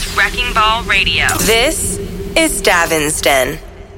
Wrecking Ball Radio. This is Davin's Den.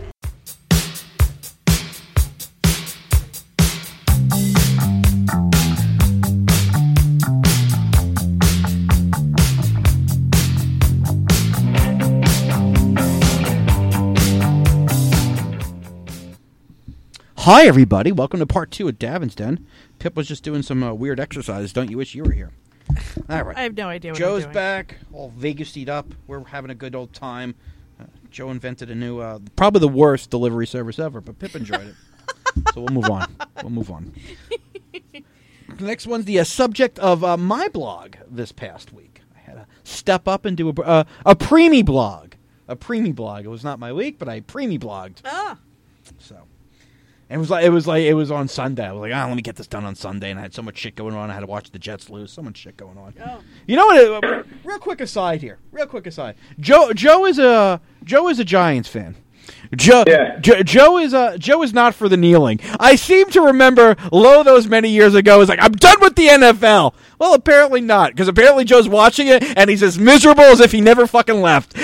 Hi, everybody. Welcome to part 2 of Davin's Den. Pip was just doing some weird exercises. Don't you wish you were here? All right. I have no idea what Joe's I'm doing. back, all Vegas-ed up. We're having a good old time. Joe invented a new, probably the worst delivery service ever, but Pip enjoyed it. So we'll move on. The next one's the subject of my blog this past week. I had to step up and do a preemie blog. A preemie blog. It was not my week, but I preemie blogged. Ah. So. And it was on Sunday. I was like, let me get this done on Sunday. And I had so much shit going on. I had to watch the Jets lose. So much shit going on. Oh. You know what? Real quick aside here. Joe is a Giants fan. Joe is not for the kneeling. I seem to remember those many years ago was like, I'm done with the NFL. Well, apparently not, because apparently Joe's watching it and he's as miserable as if he never fucking left.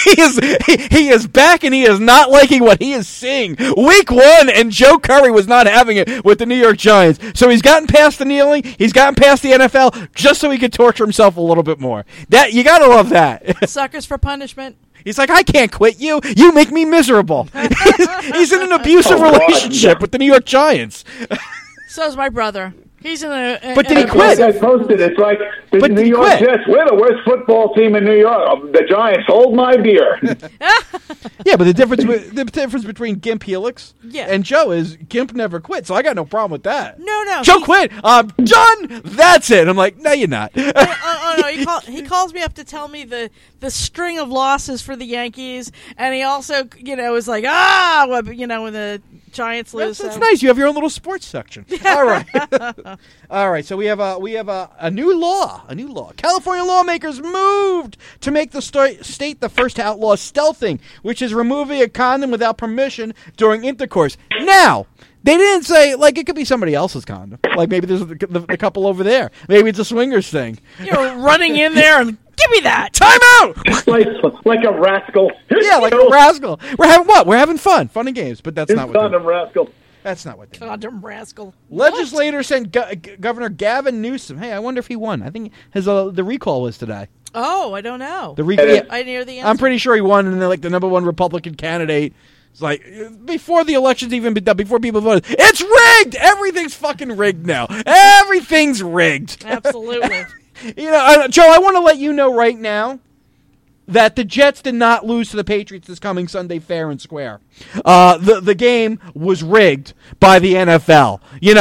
he is back and he is not liking what he is seeing. Week 1 and Joe Curry was not having it with the New York Giants. So he's gotten past the kneeling, he's gotten past the NFL just so he could torture himself a little bit more. That you gotta love that. Suckers for punishment. He's like, I can't quit you. You make me miserable. He's in an abusive relationship with the New York Giants. So's my brother. He's in a... But did he quit? I posted, it's like the New York Jets. We're the worst football team in New York. The Giants, hold my beer. Yeah, but the difference between Gimp Helix and Joe is Gimp never quit, so I got no problem with that. No. Joe quit. I'm done. That's it. I'm like, no, you're not. No. He calls me up to tell me the string of losses for the Yankees, and he also, is like, when the Giants lose. That's nice. You have your own little sports section. All right. All right, so we have a new law. California lawmakers moved to make the state the first to outlaw stealthing, which is removing a condom without permission during intercourse. Now, they didn't say, it could be somebody else's condom. Like, maybe there's the couple over there. Maybe it's a swingers thing. You're running in there and, give me that! Time out! like a rascal. Yeah, like a rascal. We're having what? We're having fun. Fun and games, but that's not what condom rascal. That's not what they mean. Condom rascal. Legislators sent Governor Gavin Newsom. Hey, I wonder if he won. I think the recall was today. Oh, I don't know. I didn't hear the answer. I'm pretty sure he won, and then the number one Republican candidate. It's like before the election's even been done, before people voted, it's rigged. Everything's fucking rigged now. Everything's rigged. Absolutely. Joe, I want to let you know right now that the Jets did not lose to the Patriots this coming Sunday fair and square. The game was rigged by the NFL.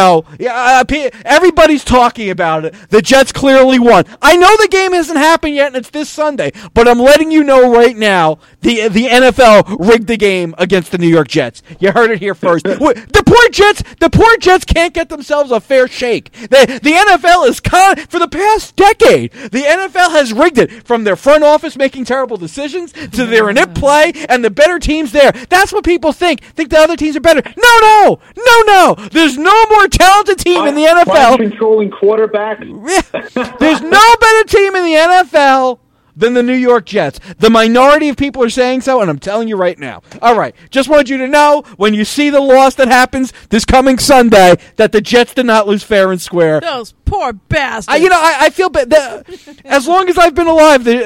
Everybody's talking about it. The Jets clearly won. I know the game hasn't happened yet, and it's this Sunday, but I'm letting you know right now the NFL rigged the game against the New York Jets. You heard it here first. The poor Jets can't get themselves a fair shake. The NFL is for the past decade. The NFL has rigged it from their front office making terrible decisions to their inept play and the better teams there. That's what people think the other teams are better. No. There's no more talented team in the NFL. Controlling quarterback. There's no better team in the NFL than the New York Jets. The minority of people are saying so, and I'm telling you right now. All right, just wanted you to know, when you see the loss that happens this coming Sunday, that the Jets did not lose fair and square. Those poor bastards. I feel bad. As long as I've been alive, the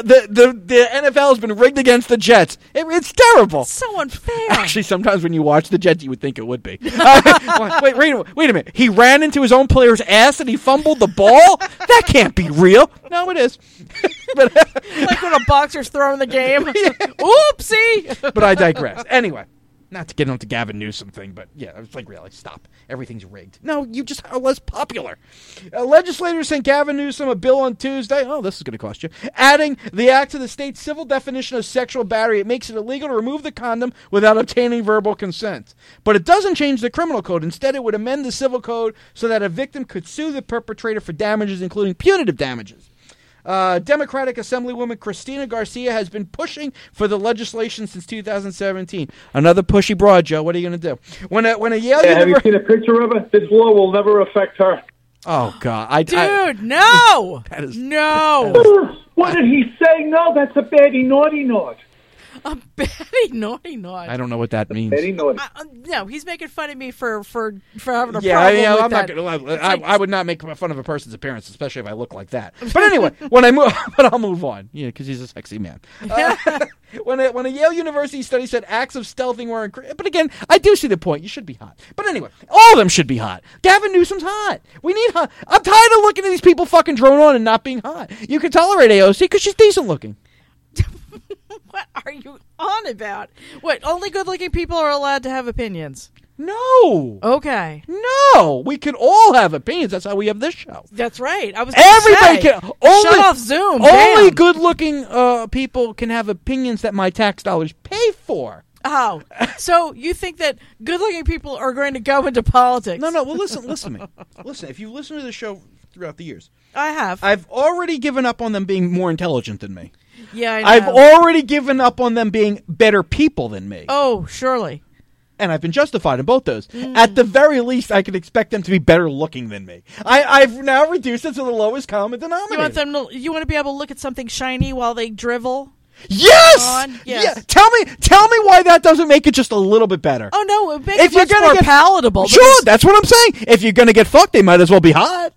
NFL has been rigged against the Jets. It's terrible. It's so unfair. Actually, sometimes when you watch the Jets, you would think it would be. Wait a minute. He ran into his own player's ass and he fumbled the ball? That can't be real. No, it is. But like when a boxer's throwing the game. Oopsie! But I digress. Anyway, not to get into Gavin Newsom thing, but yeah, it's like, really, stop. Everything's rigged. No, you just are less popular. Legislators sent Gavin Newsom a bill on Tuesday. Oh, this is going to cost you. Adding the act to the state's civil definition of sexual battery. It makes it illegal to remove the condom without obtaining verbal consent. But it doesn't change the criminal code. Instead, it would amend the civil code so that a victim could sue the perpetrator for damages, including punitive damages. Democratic Assemblywoman Christina Garcia has been pushing for the legislation since 2017. Another pushy broad, Joe. What are you going to do? When a Yale have you seen a picture of it? This law will never affect her. Oh, God. Dude, no! No! What did he say? No, that's a baddie naughty naught. A baddie naughty naught. I don't know what that means. Baddie naughty. No, he's making fun of me for having a problem with I'm that. not gonna. I would not make fun of a person's appearance, especially if I look like that. But anyway, I'll move on. Yeah, because he's a sexy man. When a Yale University study said acts of stealthing were increased, but again, I do see the point. You should be hot. But anyway, all of them should be hot. Gavin Newsom's hot. We need hot. I'm tired of looking at these people fucking drone on and not being hot. You can tolerate AOC because she's decent looking. What are you on about? What, only good-looking people are allowed to have opinions? No. Okay. No. We can all have opinions. That's how we have this show. That's right. I was Everybody say, can. Only, shut off Zoom. Only Damn. good-looking people can have opinions that my tax dollars pay for. Oh, so you think that good-looking people are going to go into politics? No. Well, listen to me. Listen, if you listen to the show throughout the years, I have. I've already given up on them being more intelligent than me. Yeah, I know. I've already given up on them being better people than me. Oh, surely. And I've been justified in both those. At the very least, I can expect them to be better looking than me. I've now reduced it to the lowest common denominator. You want to be able to look at something shiny while they drivel? Yes! Yes. Yeah. Tell me why that doesn't make it just a little bit better. Oh, no, it makes it much more palatable. Sure, that's what I'm saying. If you're going to get fucked, they might as well be hot.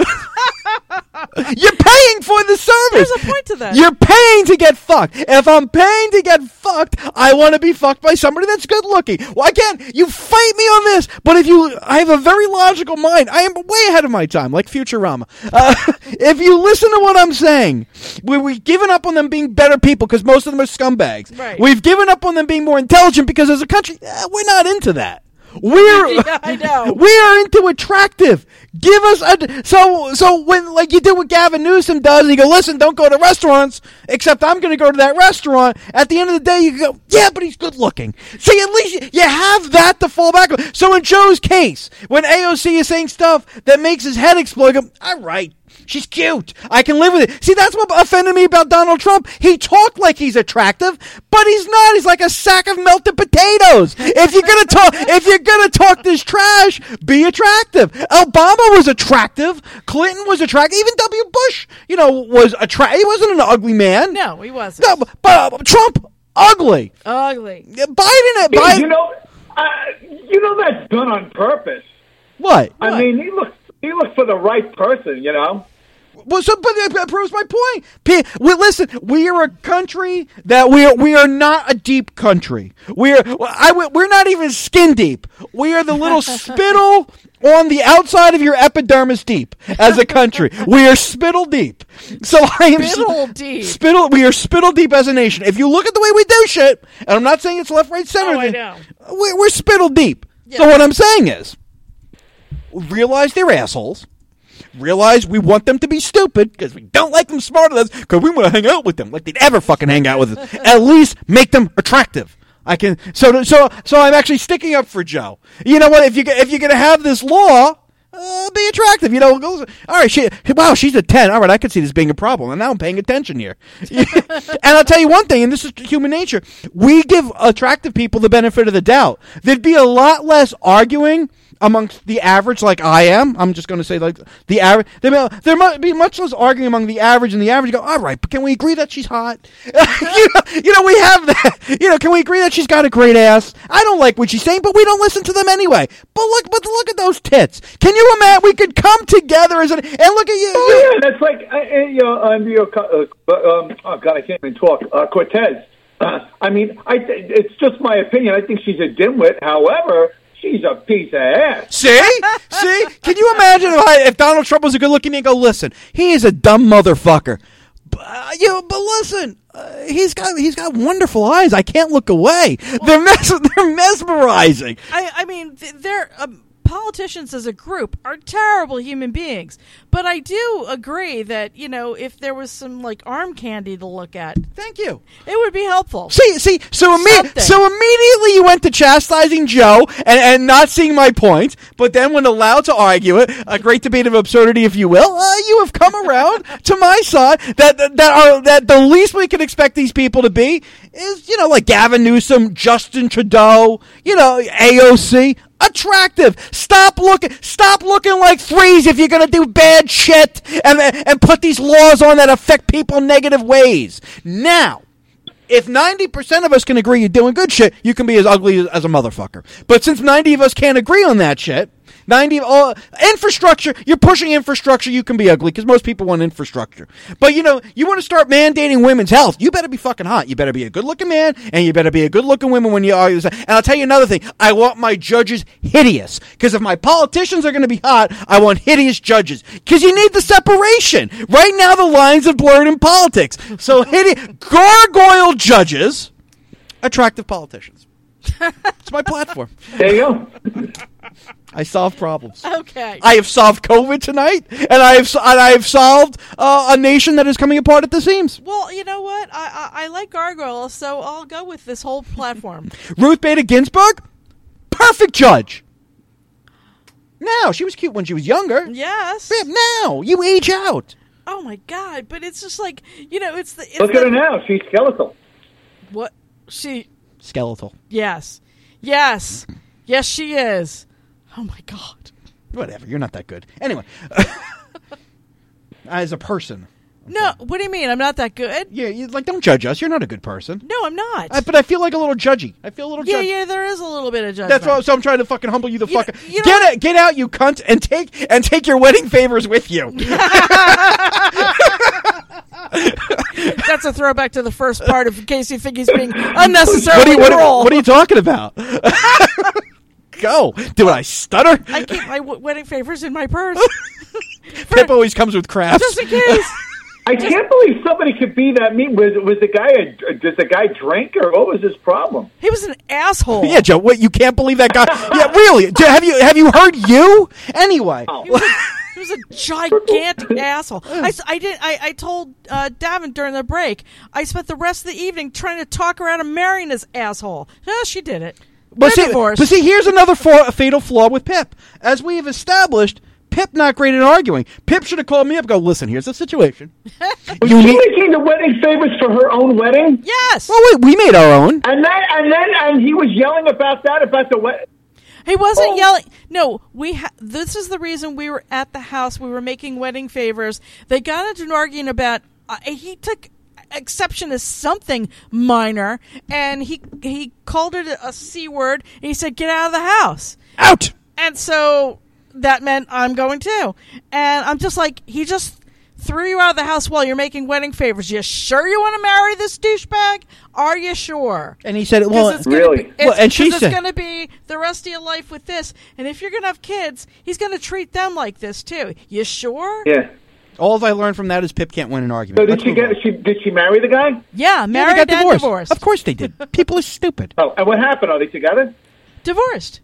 You're paying for the service. There's a point to that. You're paying to get fucked. If I'm paying to get fucked, I want to be fucked by somebody that's good looking. Well, again, you fight me on this, but I have a very logical mind. I am way ahead of my time, like Futurama. If you listen to what I'm saying, we've given up on them being better people because most of them are scumbags. Right. We've given up on them being more intelligent because as a country, we're not into that. Yeah, I know. We are into attractive. Give us so when, like you did what Gavin Newsom does, and you go, listen, don't go to restaurants, except I'm going to go to that restaurant. At the end of the day, you go, yeah, but he's good looking. See, at least you have that to fall back on. So in Joe's case, when AOC is saying stuff that makes his head explode, I go, all right. She's cute. I can live with it. See, that's what offended me about Donald Trump. He talked like he's attractive, but he's not. He's like a sack of melted potatoes. If you're gonna talk this trash, be attractive. Obama was attractive. Clinton was attractive. Even W. Bush, was attractive. He wasn't an ugly man. No, he wasn't. No, but Trump, ugly. Biden. You know that's done on purpose. What? I mean, he looked for the right person, Well, but that proves my point. Listen, we are a country that we are not a deep country. We're not even skin deep. We are the little spittle on the outside of your epidermis deep as a country. We are spittle deep. So I am spittle deep. We are spittle deep as a nation. If you look at the way we do shit, and I'm not saying it's left, right, center. Oh, I know. We're spittle deep. Yeah. So what I'm saying is, realize they're assholes. Realize we want them to be stupid because we don't like them smarter than us because we want to hang out with them like they'd ever fucking hang out with us. At least make them attractive. So I'm actually sticking up for Joe. You know what? If you're gonna have this law, be attractive. All right. She's a 10. All right, I could see this being a problem, and now I'm paying attention here. And I'll tell you one thing, and this is human nature: we give attractive people the benefit of the doubt. There'd be a lot less arguing amongst the average, like I am. I'm just going to say, like the average. There might be much less arguing among the average, and the average go, all right, but can we agree that she's hot? We have that. Can we agree that she's got a great ass? I don't like what she's saying, but we don't listen to them anyway. But look at those tits. Can you imagine? We could come together and look at you. Oh yeah, that's like oh God, I can't even talk. Cortez. It's just my opinion. I think she's a dimwit. However, she's a piece of ass. See? Can you imagine if Donald Trump was a good-looking man? Go, listen, he is a dumb motherfucker. But listen, he's got wonderful eyes. I can't look away. They're mesmerizing. They're politicians as a group are terrible human beings. But I do agree that, if there was some arm candy to look at. Thank you. It would be helpful. So immediately you went to chastising Joe and not seeing my point, but then when allowed to argue it, a great debate of absurdity, if you will, you have come around to my side that the least we can expect these people to be is, like Gavin Newsom, Justin Trudeau, AOC. Attractive. Stop looking like threes if you're going to do bad shit and put these laws on that affect people negative ways. Now, if 90% of us can agree you're doing good shit, you can be as ugly as a motherfucker. But since 90 of us can't agree on that shit, infrastructure, you're pushing infrastructure, you can be ugly because most people want infrastructure. But, you want to start mandating women's health, you better be fucking hot. You better be a good-looking man, and you better be a good-looking woman when you argue. And I'll tell you another thing. I want my judges hideous because if my politicians are going to be hot, I want hideous judges because you need the separation. Right now, the lines have blurred in politics. So gargoyle judges, attractive politicians. It's my platform. There you go. I solve problems. Okay. I have solved COVID tonight, and I have solved a nation that is coming apart at the seams. Well, you know what? I like gargoyles, so I'll go with this whole platform. Ruth Bader Ginsburg, perfect judge. Now, she was cute when she was younger. Yes. Now, you age out. Oh my God! But it's just like it's Look at her now. She's skeletal. What she? Skeletal. Yes, she is. Oh my God. Whatever. You're not that good. Anyway, as a person. No, what do you mean? I'm not that good? Yeah, don't judge us. You're not a good person. No, I'm not. But I feel like a little judgy. I feel a little judgy. Yeah, there is a little bit of judgment. That's why. So I'm trying to fucking humble you the fuck. Get out, you cunt, and take your wedding favors with you. That's a throwback to the first part of in case you think he's being unnecessarily cruel. What are you talking about? Go. Do I stutter? I keep my wedding favors in my purse. Pip always comes with crafts. Just in case. I can't believe somebody could be that mean. Was the guy? Does the guy drink, or what was his problem? He was an asshole. Yeah, Joe. What? You can't believe that guy? Yeah, really? Have you heard you? Anyway. Oh. He was a gigantic asshole. I told Davin during the break. I spent the rest of the evening trying to talk her out of marrying this asshole. No, she did it. But see, here's another fatal flaw with Pip. As we have established, Pip not great at arguing. Pip should have called me up and go, listen, here's the situation. Was she making the wedding favors for her own wedding? Yes. Well, we made our own. And he was yelling about the wedding. He wasn't yelling. No, this is the reason we were at the house. We were making wedding favors. They got into an argument about, he took exception to something minor, and he called it a C word, and he said, get out of the house. Out! And so that meant I'm going too. And I'm just like, he just threw you out of the house while you're making wedding favors. You sure you want to marry this douchebag? Are you sure? And he said, well, really? And she said, it's going to be the rest of your life with this. And if you're going to have kids, he's going to treat them like this too. You sure? Yeah. All I learned from that is Pip can't win an argument. So did she marry the guy? Yeah, married and divorced. Of course they did. People are stupid. Oh, and what happened? Are they together? Divorced.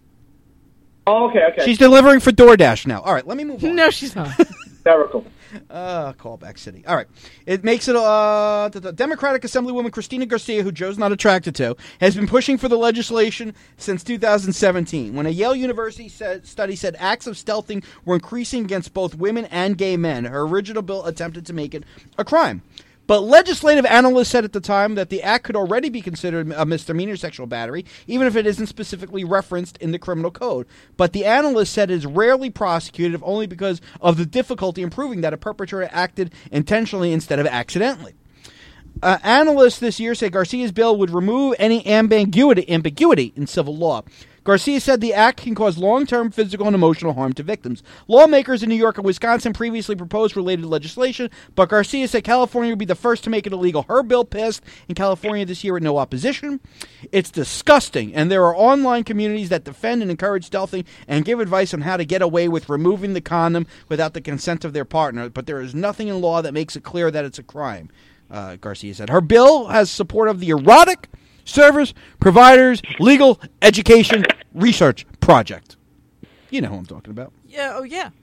Oh, okay. She's delivering for DoorDash now. All right, let me move on. No, she's not. Hysterical. Callback city. All right. It makes it the Democratic Assemblywoman Christina Garcia, who Joe's not attracted to, has been pushing for the legislation since 2017, when a Yale University study said acts of stealthing were increasing against both women and gay men. Her original bill attempted to make it a crime. But legislative analysts said at the time that the act could already be considered a misdemeanor sexual battery, even if it isn't specifically referenced in the criminal code. But the analysts said it is rarely prosecuted, if only because of the difficulty in proving that a perpetrator acted intentionally instead of accidentally. Analysts this year say Garcia's bill would remove any ambiguity in civil law. Garcia said the act can cause long-term physical and emotional harm to victims. Lawmakers in New York and Wisconsin previously proposed related legislation, but Garcia said California would be the first to make it illegal. Her bill passed in California this year with no opposition. It's disgusting, and there are online communities that defend and encourage stealthing and give advice on how to get away with removing the condom without the consent of their partner, but there is nothing in law that makes it clear that it's a crime, Garcia said. Her bill has support of the erotic Service Providers Legal Education Research Project. You know who I'm talking about. Yeah. Oh, yeah.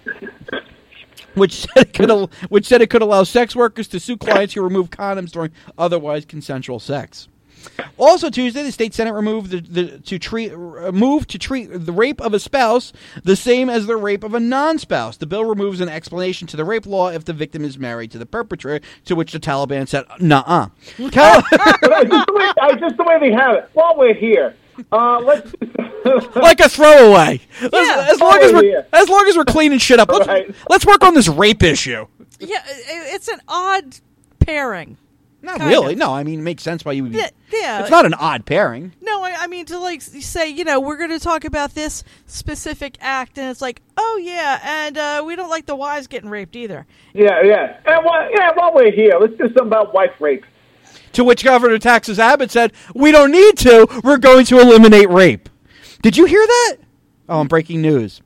Which said it could allow sex workers to sue clients who remove condoms during otherwise consensual sex. Also Tuesday, the state Senate moved to treat the rape of a spouse the same as the rape of a non-spouse. The bill removes an explanation to the rape law if the victim is married to the perpetrator, to which the Taliban said, "Nuh-uh." Just the way they have it. While we're here, let's like a throwaway. Yeah. As long as we're cleaning shit up, let's work on this rape issue. Yeah, it's an odd pairing. Not really. No, I mean, it makes sense why you would be. Yeah. It's not an odd pairing. No, I mean to like say, we're going to talk about this specific act, and it's like, oh yeah, and we don't like the wives getting raped either. Yeah. And while we're here, let's do something about wife rape. To which Governor Texas Abbott said, "We don't need to. We're going to eliminate rape." Did you hear that? Oh, I'm breaking news.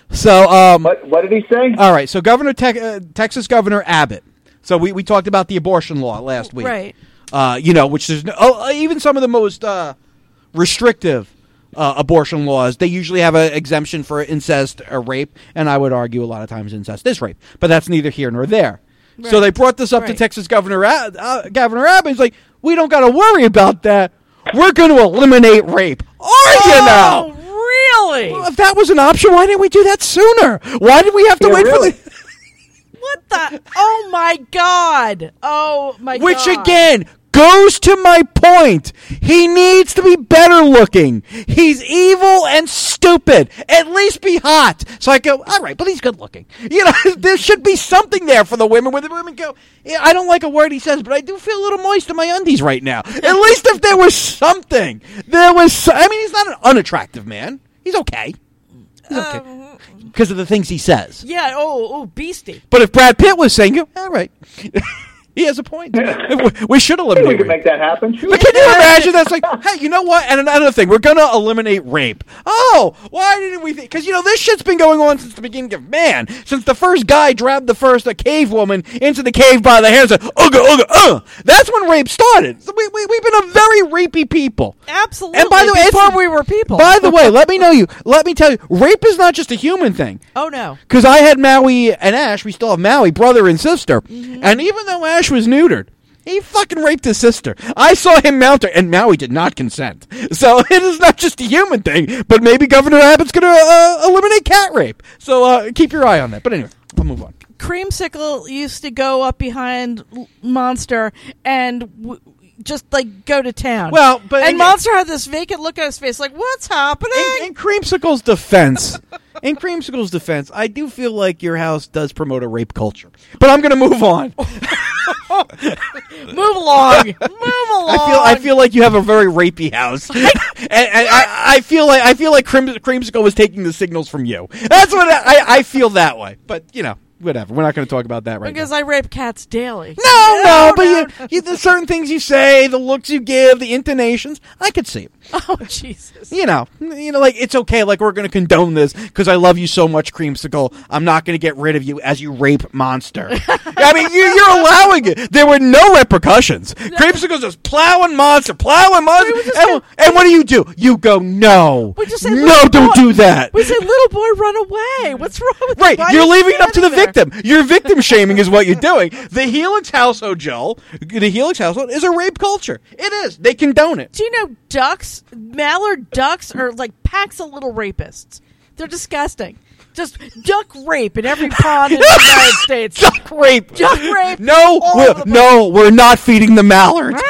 So, what did he say? All right. So, Texas Governor Abbott. So we talked about the abortion law last week, right? Which there's even some of the most restrictive abortion laws. They usually have an exemption for incest or rape, and I would argue a lot of times incest is rape, but that's neither here nor there. Right. So they brought this up to Texas Governor Abbott. He's like, "We don't got to worry about that. We're going to eliminate rape." You now? Really? Well, if that was an option, why didn't we do that sooner? Why did we have to wait for the? What the? Oh, my God. Oh, my God. Which, again, goes to my point. He needs to be better looking. He's evil and stupid. At least be hot. So I go, all right, but he's good looking. There should be something there for the women where the women go, yeah, I don't like a word he says, but I do feel a little moist in my undies right now. At least if there was something. He's not an unattractive man. He's okay. He's okay. Because of the things he says. Yeah, beastie. But if Brad Pitt was saying, all right, he has a point. We should eliminate rape. We can make that happen. But can you imagine that's like, hey, you know what? And another thing, we're going to eliminate rape. Oh, why didn't we think? Because, this shit's been going on since the beginning of man. Since the first guy grabbed a cave woman into the cave by the hair and said, ugga. That's when rape started. So we've been a very rapey people. Absolutely. And by the way, before we were people. By the way, let me tell you, rape is not just a human thing. Oh, no. Because I had Maui and Ash, we still have Maui, brother and sister. Mm-hmm. And even though Ash was neutered, he fucking raped his sister. I saw him mount her, and Maui did not consent. So it is not just a human thing, but maybe Governor Abbott's going to eliminate cat rape. So keep your eye on that. But anyway, we'll move on. Creamsicle used to go up behind Monster and just go to town. Well, but and Monster had this vacant look on his face, like, what's happening? In Creamsicle's defense, I do feel like your house does promote a rape culture. But I'm going to move on. Move along. I feel like you have a very rapey house, and I feel like Creamsicle was taking the signals from you. That's what I feel that way. But whatever. We're not going to talk about that right now. Because I rape cats daily. No, but the certain things you say, the looks you give, the intonations, I could see it. Oh, Jesus. Like, it's okay, like, we're going to condone this because I love you so much, Creamsicle. I'm not going to get rid of you as you rape Monster. I mean, you're allowing it. There were no repercussions. No. Creamsicle's just plowing Monster. And what do? You go, no. Don't do that. We say, little boy, run away. What's wrong with you? Right, you're leaving it up to the victim. You're victim shaming is what you're doing. The Helix household, Joel, is a rape culture. It is. They condone it. Do you know mallard ducks are like packs of little rapists? They're disgusting. Just duck rape in every pond in the United States. Duck rape. No, we're not feeding the mallards.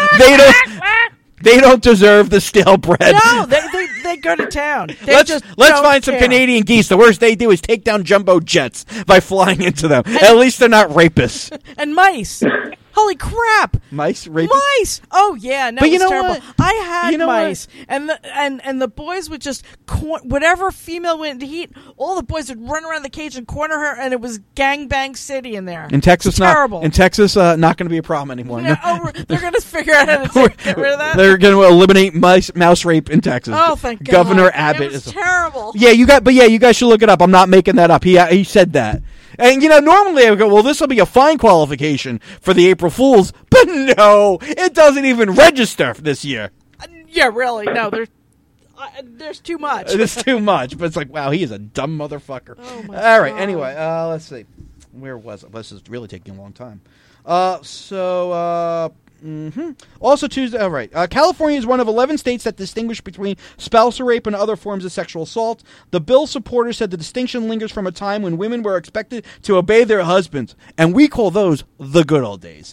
They don't deserve the stale bread. No, they go to town. Let's find some Canadian geese. The worst they do is take down jumbo jets by flying into them. At least they're not rapists. And mice. Holy crap! Mice? Rapists? Mice! Oh, yeah. No, but you know terrible. what? I had mice. And the boys would just, whatever female went to heat, all the boys would run around the cage and corner her, and it was gangbang city in there. In Texas, terrible. In Texas, not going to be a problem anymore. No, they're going to figure out how to get rid of that? They're going to eliminate mouse rape in Texas. Oh, thank God. Governor Abbott is terrible. Yeah, you guys should look it up. I'm not making that up. He said that. And, normally I would go, well, this will be a fine qualification for the April Fools. But no, it doesn't even register this year. Yeah, really. No, there's too much. There's too much. But it's like, wow, he is a dumb motherfucker. Oh, my All right, God. anyway, let's see. Where was it? This is really taking a long time. Also Tuesday, all right. California is one of 11 states that distinguish between spousal rape and other forms of sexual assault. The bill's supporters said the distinction lingers from a time when women were expected to obey their husbands, and we call those the good old days.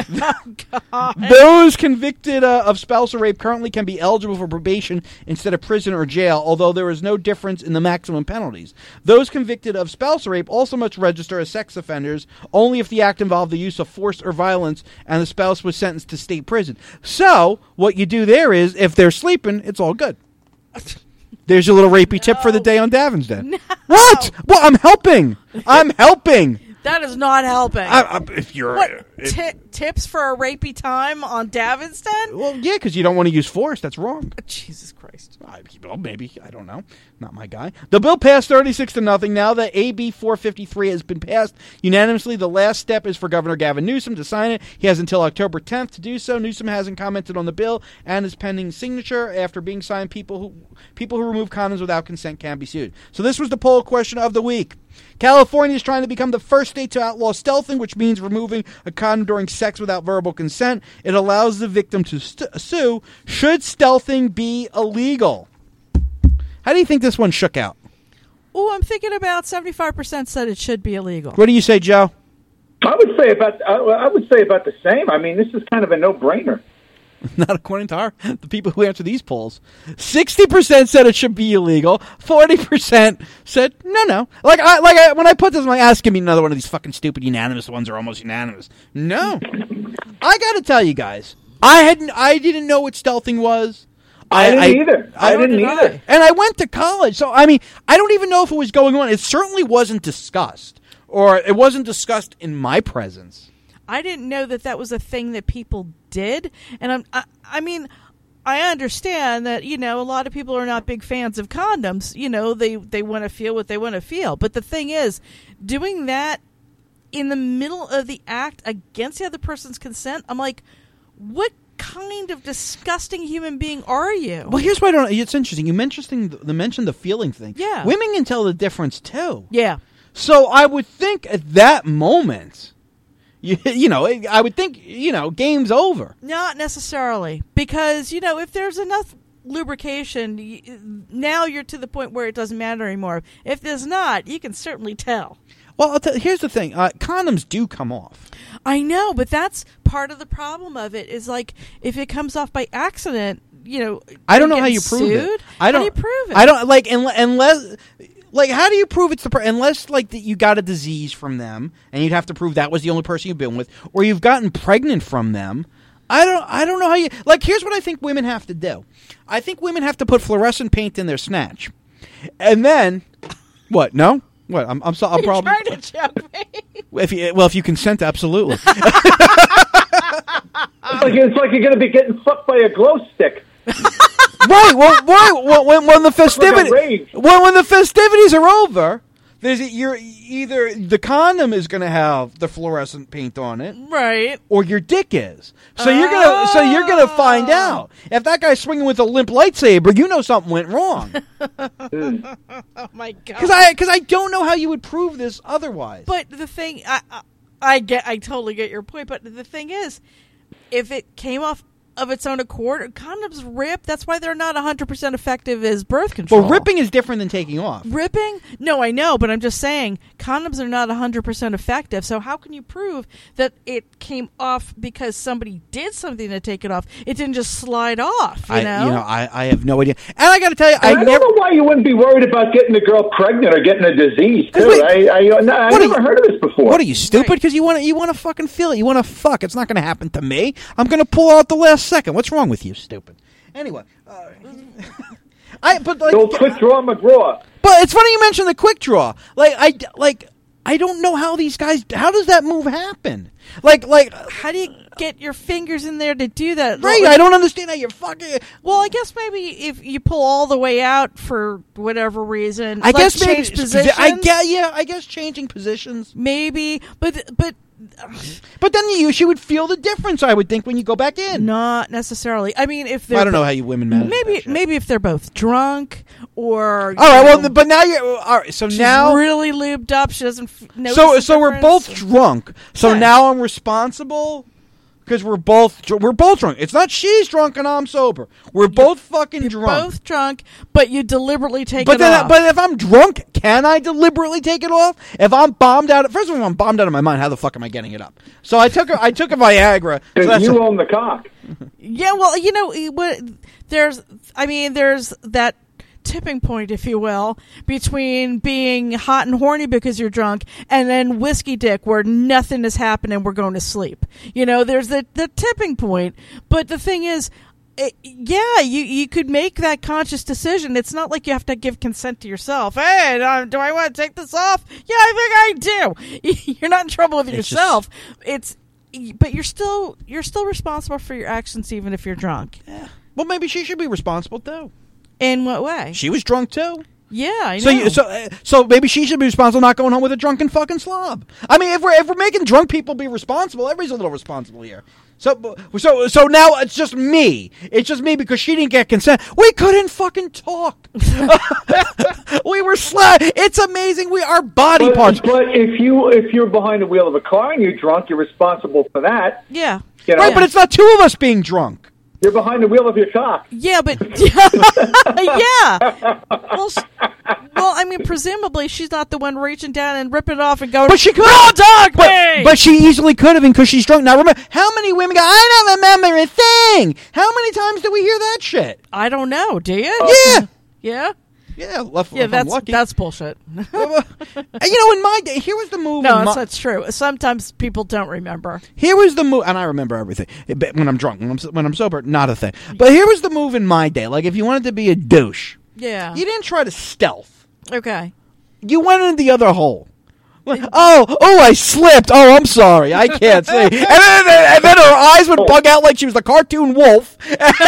Those convicted of spousal rape currently can be eligible for probation instead of prison or jail, although there is no difference in the maximum penalties. Those convicted of spousal rape also must register as sex offenders only if the act involved the use of force or violence and the spouse was sentenced to state prison. So, what you do there is, if they're sleeping, it's all good. There's your little rapey tip for the day on Davin's Den. No. What? Well, I'm helping. I'm helping. That is not helping. If you're... What, tips for a rapey time on Davin's Den? Well, yeah, because you don't want to use force. That's wrong. Jesus Christ. Well, maybe. I don't know. Not my guy. The bill passed 36-0. Now that AB 453 has been passed unanimously, the last step is for Governor Gavin Newsom to sign it. He has until October 10th to do so. Newsom hasn't commented on the bill and is pending signature. After being signed, people who remove condoms without consent can be sued. So this was the poll question of the week. California is trying to become the first state to outlaw stealthing, which means removing a condom during sex without verbal consent. It allows the victim to sue should stealthing be illegal. How do you think this one shook out? Oh, I'm thinking about 75% said it should be illegal. What do you say, Joe? I would say about the same. I mean, this is kind of a no-brainer. Not according to the people who answer these polls. 60% said it should be illegal. 40% said no. Like when I put this, I'm like, give me another one of these fucking stupid unanimous ones or almost unanimous. No, I got to tell you guys, I didn't know what stealthing was. I didn't either. And I went to college, so I mean, I don't even know if it was going on. It certainly wasn't discussed, or it wasn't discussed in my presence. I didn't know that was a thing that people did, and I mean, I understand that, you know, a lot of people are not big fans of condoms. You know, they want to feel what they want to feel, but the thing is, doing that in the middle of the act against the other person's consent, I'm like, what kind of disgusting human being are you? Well, here's why I don't. It's interesting. You mentioned the feeling thing. Yeah, women can tell the difference too. Yeah. So I would think at that moment. You know, I would think, you know, game's over. Not necessarily. Because, you know, if there's enough lubrication, now you're to the point where it doesn't matter anymore. If there's not, you can certainly tell. Well, here's the thing. Condoms do come off. I know, but that's part of the problem of it, is like, if it comes off by accident, you know, I don't know how you prove it. How do you prove it? I don't, like, unless... Like, how do you prove it's unless, like, you got a disease from them, and you'd have to prove that was the only person you've been with, or you've gotten pregnant from them. I don't know how you... Like, here's what I think women have to do. I think women have to put fluorescent paint in their snatch. And then... What, no? What, I'm probably... trying to choke me. If you consent, absolutely. It's like you're going to be getting fucked by a glow stick. Right. Well, when the festivities are over, you're either the condom is going to have the fluorescent paint on it, right, or your dick is. So you're gonna find out if that guy's swinging with a limp lightsaber. You know something went wrong. Oh my god! Because I don't know how you would prove this otherwise. But the thing, I totally get your point. But the thing is, if it came off of its own accord, condoms rip. That's why they're not 100% effective as birth control. Well, ripping is different than taking off. Ripping? No, I know, but I'm just saying condoms are not 100% effective. So how can you prove that it came off because somebody did something to take it off? It didn't just slide off. I have no idea. And I got to tell you, I don't know why you wouldn't be worried about getting a girl pregnant or getting a disease too. I never heard of this before. What are you, stupid? Because you want to fucking feel it. You want to fuck. It's not going to happen to me. I'm going to pull out the last second. What's wrong with you, stupid? Anyway, the old quick draw McGraw. But it's funny you mentioned the quick draw. I don't know how these guys. How does that move happen? Like, how do you get your fingers in there to do that? Right, I don't understand how you're fucking. Well, I guess maybe if you pull all the way out for whatever reason, I guess maybe change positions. I guess changing positions. Maybe, but then she would feel the difference, I would think, when you go back in. Not necessarily. I mean, if they're... I don't know how you women manage maybe if they're both drunk or... All right, well, but now you're... All right, so she's now... really lubed up. She doesn't notice So we're both drunk. So now I'm responsible Because we're both drunk. It's not she's drunk and I'm sober. We're both fucking drunk. Both drunk, but you deliberately take it off. But if I'm drunk, can I deliberately take it off? If I'm bombed out, first of all, if I'm bombed out of my mind, how the fuck am I getting it up? So I took a Viagra. Because you own the cock. Yeah, well, there's that tipping point, if you will, between being hot and horny because you're drunk and then whiskey dick where nothing is happening, we're going to sleep. There's the tipping point. But the thing is, you could make that conscious decision. It's not like you have to give consent to yourself. Hey, do I want to take this off? Yeah, I think I do. You're not in trouble with yourself. But you're still responsible for your actions even if you're drunk. Yeah. Well, maybe she should be responsible too. In what way? She was drunk too. Yeah, I know. So maybe she should be responsible, not going home with a drunken fucking slob. I mean, if we're making drunk people be responsible, everybody's a little responsible here. So now it's just me. It's just me because she didn't get consent. We couldn't fucking talk. We were It's amazing. Our body parts. But if you're behind the wheel of a car and you're drunk, you're responsible for that. Yeah. Right, but it's not two of us being drunk. You're behind the wheel of your cock. Yeah, but yeah. Well, I mean, presumably she's not the one reaching down and ripping it off and going. But she could. Oh, dog, but she easily could have, because she's drunk. Now remember, how many women go? I don't remember a thing. How many times do we hear that shit? I don't know. Do you? Yeah. Yeah. Yeah, that's bullshit. In my day, here was the move. No, that's true. Sometimes people don't remember. Here was the move, and I remember everything. When I'm drunk, when I'm sober, not a thing. But here was the move in my day. Like, if you wanted to be a douche, yeah, you didn't try to stealth. Okay. You went in the other hole. Oh, I slipped. Oh, I'm sorry. I can't see. And then her eyes would bug out like she was the cartoon wolf.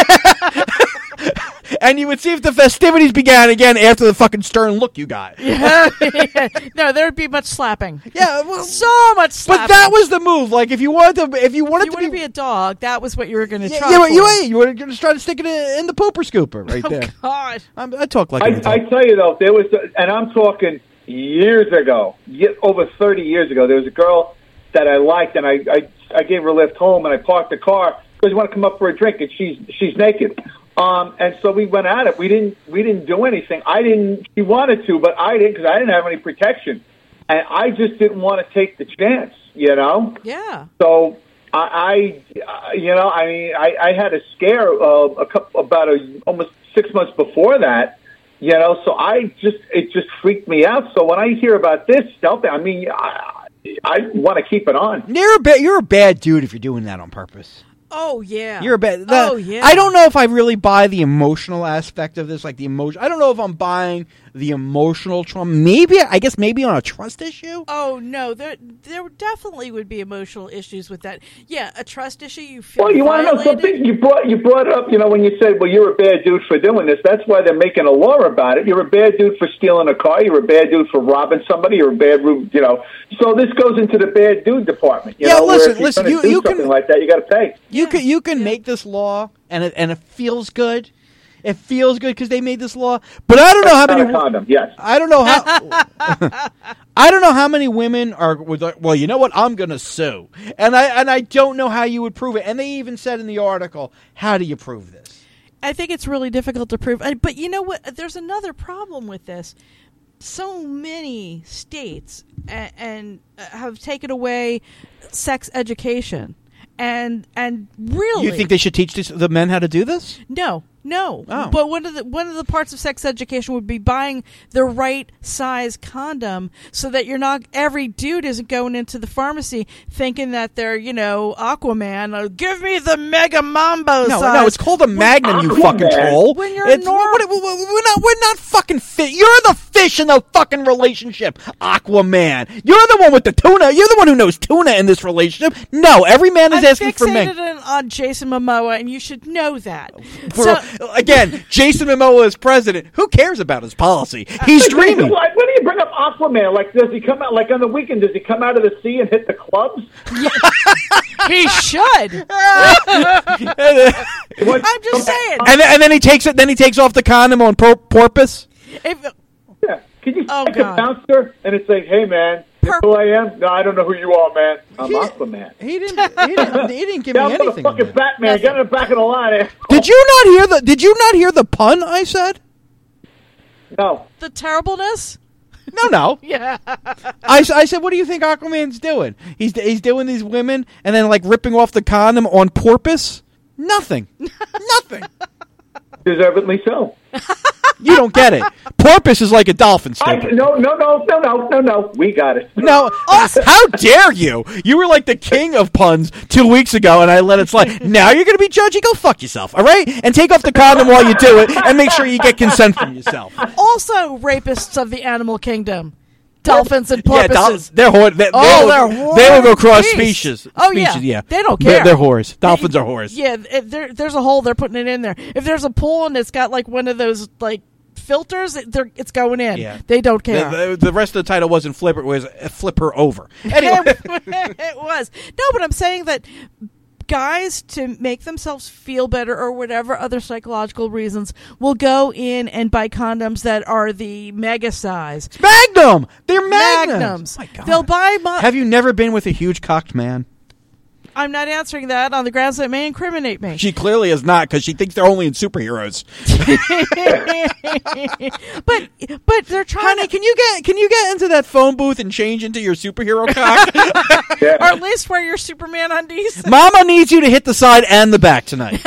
And you would see if the festivities began again after the fucking stern look you got. Yeah. No, there would be much slapping. Yeah, well, so much slapping. But that was the move. Like, if you wanted to be a dog, that was what you were going to try. You were going to try to stick it in the pooper scooper right there. God, I talk like I tell you though, there was, and I'm talking years ago, over 30 years ago. There was a girl that I liked, and I gave her a lift home, and I parked the car because I want to come up for a drink, and she's naked. And so we went at it. We didn't do anything. She wanted to, but I didn't, because I didn't have any protection, and I just didn't want to take the chance. Yeah. So I had a scare almost 6 months before that. So it just freaked me out. So when I hear about this stuff, I mean, I want to keep it on. You're a bad dude if you're doing that on purpose. Oh, yeah. You're a bad. Yeah. I don't know if I really buy the emotional aspect of this, like the emotion. I don't know if I'm buying the emotional trauma. Maybe on a trust issue. Oh no, there definitely would be emotional issues with that. Yeah, a trust issue. You feel. Well, you want to know something? You brought up. When you said, "Well, you're a bad dude for doing this." That's why they're making a law about it. You're a bad dude for stealing a car. You're a bad dude for robbing somebody. You're a bad dude. So this goes into the bad dude department. Listen. You can something like that. You got to pay. You can make this law, and it feels good. It feels good because they made this law, but I don't know how many. Condom, yes. I don't know how. I don't know how many women are. Well, you know what? I'm going to sue, and I don't know how you would prove it. And they even said in the article, "How do you prove this?" I think it's really difficult to prove. But you know what? There's another problem with this. So many states and have taken away sex education. And really, you think they should teach the men how to do this? No. Oh. But one of the parts of sex education would be buying the right size condom, so that you're not, every dude isn't going into the pharmacy thinking that they're Aquaman. Give me the Mega Mambo size. No, it's called a Magnum. You fucking troll. When you're we're not fucking fish. You're the fish in the fucking relationship, Aquaman. You're the one with the tuna. You're the one who knows tuna in this relationship. No, every man is asking for me. I'm fixated on Jason Momoa, and you should know that. Again, Jason Momoa is president. Who cares about his policy? He's dreaming. When do you bring up Aquaman? Like, does he come out, like on the weekend, does he come out of the sea and hit the clubs? He should. I'm just saying. And then he takes off the condom on purpose. Yeah. Can you take a bouncer and it's like, hey man, who I am? No, I don't know who you are, man. I'm Aquaman. He didn't give me I'm anything. the fucking Batman. Get in the back of the line. Eh? Did you not hear the pun I said? No. The terribleness? No. Yeah. I said, what do you think Aquaman's doing? He's doing these women and then like ripping off the condom on purpose? Nothing. Nothing. Deservedly so. You don't get it. Porpoise is like a dolphin. No. We got it. No. How dare you? You were like the king of puns 2 weeks ago, and I let it slide. Now you're going to be judgy? Go fuck yourself, all right? And take off the condom while you do it, and make sure you get consent from yourself. Also, rapists of the animal kingdom. Dolphins and porpoises. They're whores. They will go cross species. Oh, yeah. They don't care. They're whores. Dolphins are whores. Yeah, there's a hole, they're putting it in there. If there's a pool and it's got like one of those like filters, it's going in. Yeah. They don't care. The rest of the title wasn't flip, it was flip her over. Anyway. It was. No, but I'm saying that guys, to make themselves feel better or whatever other psychological reasons, will go in and buy condoms that are the mega size. It's Magnum! They're magnums! Oh my God. They'll buy... Have you never been with a huge cocked man? I'm not answering that on the grounds that it may incriminate me. She clearly is not, because she thinks they're only in superheroes. but they're trying. Honey, can you get into that phone booth and change into your superhero cock? Or at least wear your Superman undies. Mama needs you to hit the side and the back tonight.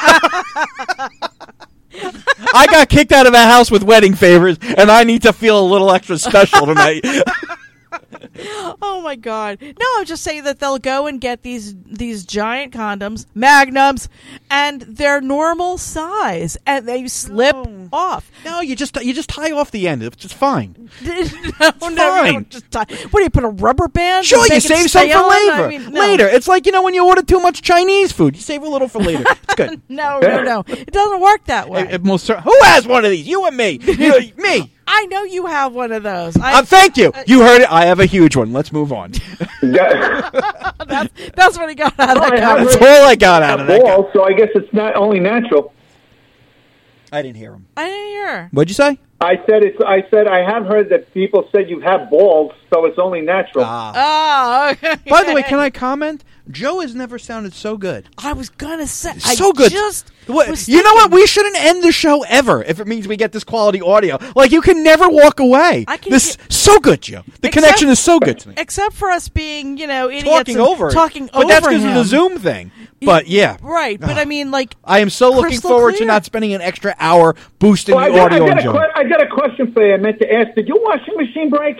I got kicked out of a house with wedding favors, and I need to feel a little extra special tonight. Oh my God! No, I'm just saying that they'll go and get these giant condoms, magnums, and they're normal size, and they slip off. No, you just tie off the end. It's just fine. No, just tie. What do you put a rubber band? Sure, you save some for later. I mean, no. Later, it's like when you order too much Chinese food, you save a little for later. It's good. No, it doesn't work that way. Who has one of these? You and me. Me. I know you have one of those. Thank you. You heard it. I have a huge one. Let's move on. That's what he got out of that comment. That's all I got out of that. So I guess it's not only natural. I didn't hear him. I didn't hear. What'd you say? I said I have heard that people said you have balls, so it's only natural. Okay. By the way, can I comment? Joe has never sounded so good. I was gonna say so good. You know what? We shouldn't end the show ever if it means we get this quality audio. Like you can never walk away. So good, Joe. The connection is so good to me. Except for us being, idiots talking over him. But that's because of the Zoom thing. But yeah, right. But I mean, like, I am so looking forward to not spending an extra hour boosting the audio on Joe. I got a question for you. I meant to ask: did your washing machine break?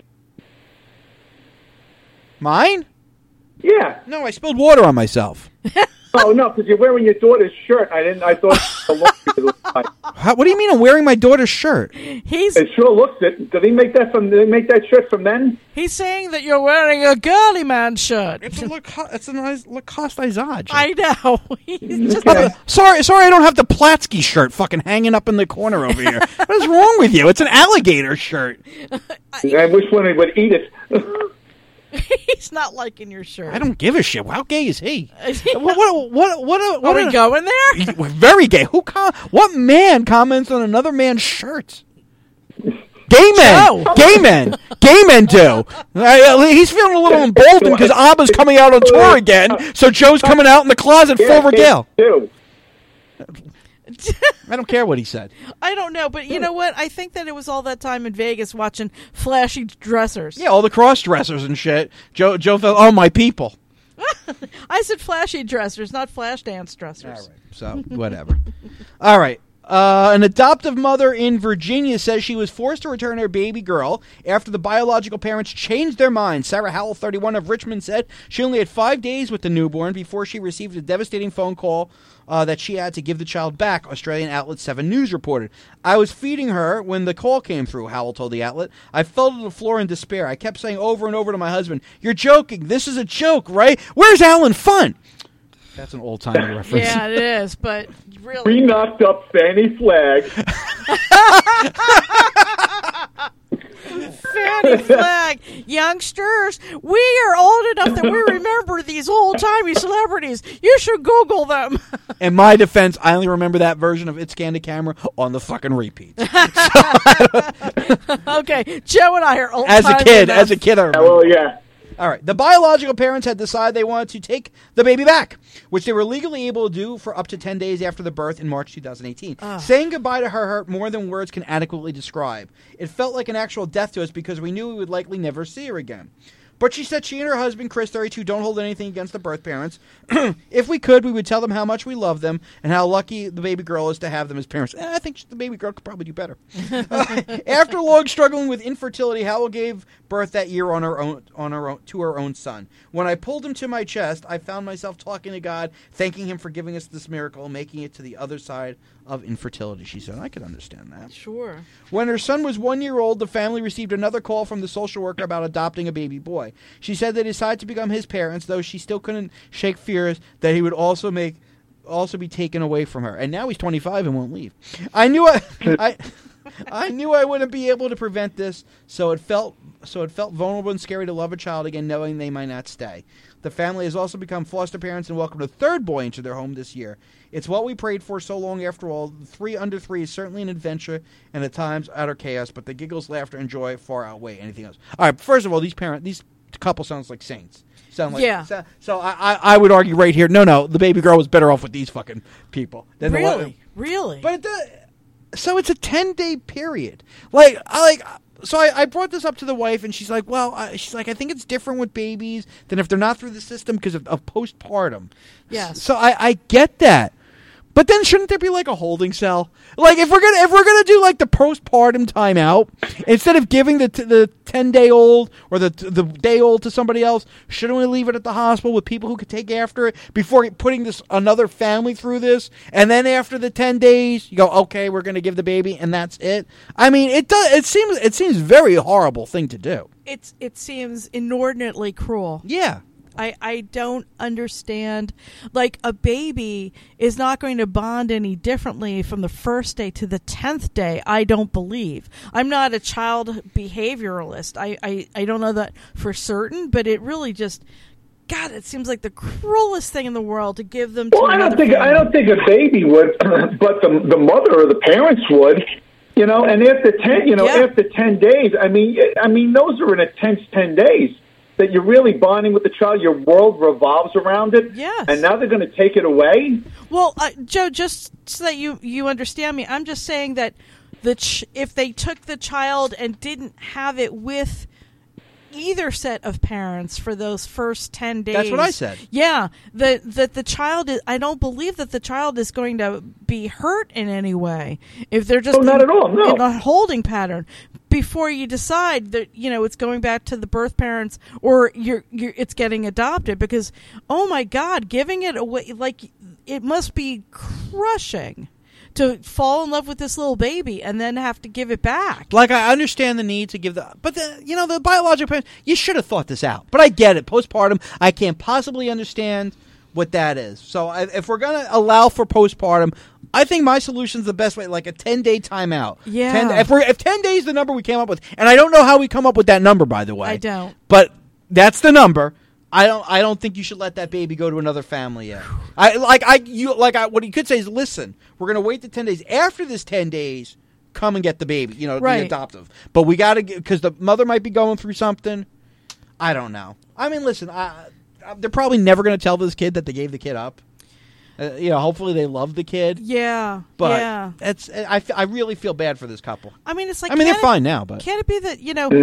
Mine? Yeah. No, I spilled water on myself. Oh no, because you're wearing your daughter's shirt. I thought. What do you mean I'm wearing my daughter's shirt? It sure looks it. Did they make that shirt for men? He's saying that you're wearing a girly man shirt. It's a nice Lacoste Izage. I know. Sorry, I don't have the Platsky shirt fucking hanging up in the corner over here. What is wrong with you? It's an alligator shirt. I wish one would eat it. He's not liking your shirt. I don't give a shit. How gay is he? What are we going there? Very gay. What man comments on another man's shirt? Gay men. Gay men do. He's feeling a little emboldened because ABBA's coming out on tour again, so Joe's coming out in the closet full regale. I don't care what he said. I don't know, but you know what? I think that it was all that time in Vegas watching flashy dressers. Yeah, all the cross dressers and shit. Joe felt, oh, my people. I said flashy dressers, not flash dance dressers. All right, so whatever. All right. An adoptive mother in Virginia says she was forced to return her baby girl after the biological parents changed their minds. Sarah Howell, 31, of Richmond, said she only had 5 days with the newborn before she received a devastating phone call that she had to give the child back, Australian outlet 7 News reported. I was feeding her when the call came through, Howell told the outlet. I fell to the floor in despair. I kept saying over and over to my husband, "You're joking. This is a joke, right? Where's Alan Fun?" That's an old-time reference. Yeah, it is, but really... We knocked up Fanny Flagg. Granny Flag. Youngsters, we are old enough that we remember these old-timey celebrities. You should Google them. In my defense, I only remember that version of It's Candid Camera on the fucking repeat. Okay, Joe and I are old As a kid, I remember. Well, yeah. All right. The biological parents had decided they wanted to take the baby back, which they were legally able to do for up to 10 days after the birth in March 2018. Saying goodbye to her hurt more than words can adequately describe. It felt like an actual death to us because we knew we would likely never see her again. But she said she and her husband, Chris, 32, don't hold anything against the birth parents. If we could, we would tell them how much we love them and how lucky the baby girl is to have them as parents. I think the baby girl could probably do better. After long struggling with infertility, Howell gave birth that year on her own to her own son. When I pulled him to my chest, I found myself talking to God, thanking him for giving us this miracle, making it to the other side of infertility, she said. I could understand that. Sure. When her son was 1 year old, the family received another call from the social worker about adopting a baby boy. She said they decided to become his parents, though she still couldn't shake fears that he would also be taken away from her. And now he's 25 and won't leave. I knew I wouldn't be able to prevent this, so it felt vulnerable and scary to love a child again, knowing they might not stay. The family has also become foster parents and welcomed a third boy into their home this year. It's what we prayed for so long after all. 3 under 3 is certainly an adventure and at times utter chaos, but the giggles, laughter, and joy far outweigh anything else. All right, first of all, these couple sounds like saints. So I would argue right here, no, the baby girl was better off with these fucking people. Than Really? But so it's a 10-day period. So I brought this up to the wife, and she's like, I think it's different with babies than if they're not through the system because of postpartum. Yes. So I get that. But then shouldn't there be like a holding cell? Like if we're gonna do like the postpartum timeout, instead of giving the 10-day-old or the day-old to somebody else, shouldn't we leave it at the hospital with people who could take after it before putting another family through this? And then after the 10 days, you go, okay, we're gonna give the baby, and that's it. I mean, it seems very horrible thing to do. It seems inordinately cruel. Yeah. I don't understand. Like, a baby is not going to bond any differently from the first day to the 10th day, I don't believe. I'm not a child behavioralist. I don't know that for certain, but it really just, God, it seems like the cruelest thing in the world to give them to another family. I don't think a baby would, but the mother or the parents would. And after 10 days, I mean those are an intense 10 days. That you're really bonding with the child, your world revolves around it, yes. And now they're going to take it away? Well, Joe, just so that you understand me, I'm just saying that if they took the child and didn't have it with either set of parents for those first 10 days. That's what I said. Yeah, that the child is, I don't believe that the child is going to be hurt in any way if they're just not at all, no. in a holding pattern. Before you decide that it's going back to the birth parents or it's getting adopted, because oh my God, giving it away, like, it must be crushing to fall in love with this little baby and then have to give it back. Like, I understand the need to give the biological parents, you should have thought this out. But I get it. Postpartum, I can't possibly understand what that is. So if we're going to allow for postpartum, I think my solution is the best way, like a 10-day timeout. Yeah. If 10 days is the number we came up with, and I don't know how we come up with that number, by the way. I don't. But that's the number. I don't think you should let that baby go to another family yet. What you could say is, listen, we're going to wait the 10 days. After this 10 days, come and get the baby, right. The adoptive. But we got to, because the mother might be going through something. I don't know. I mean, listen, they're probably never going to tell this kid that they gave the kid up. Hopefully they love the kid. Yeah, but yeah. I really feel bad for this couple. I mean, it's like, they're fine now, but can it be that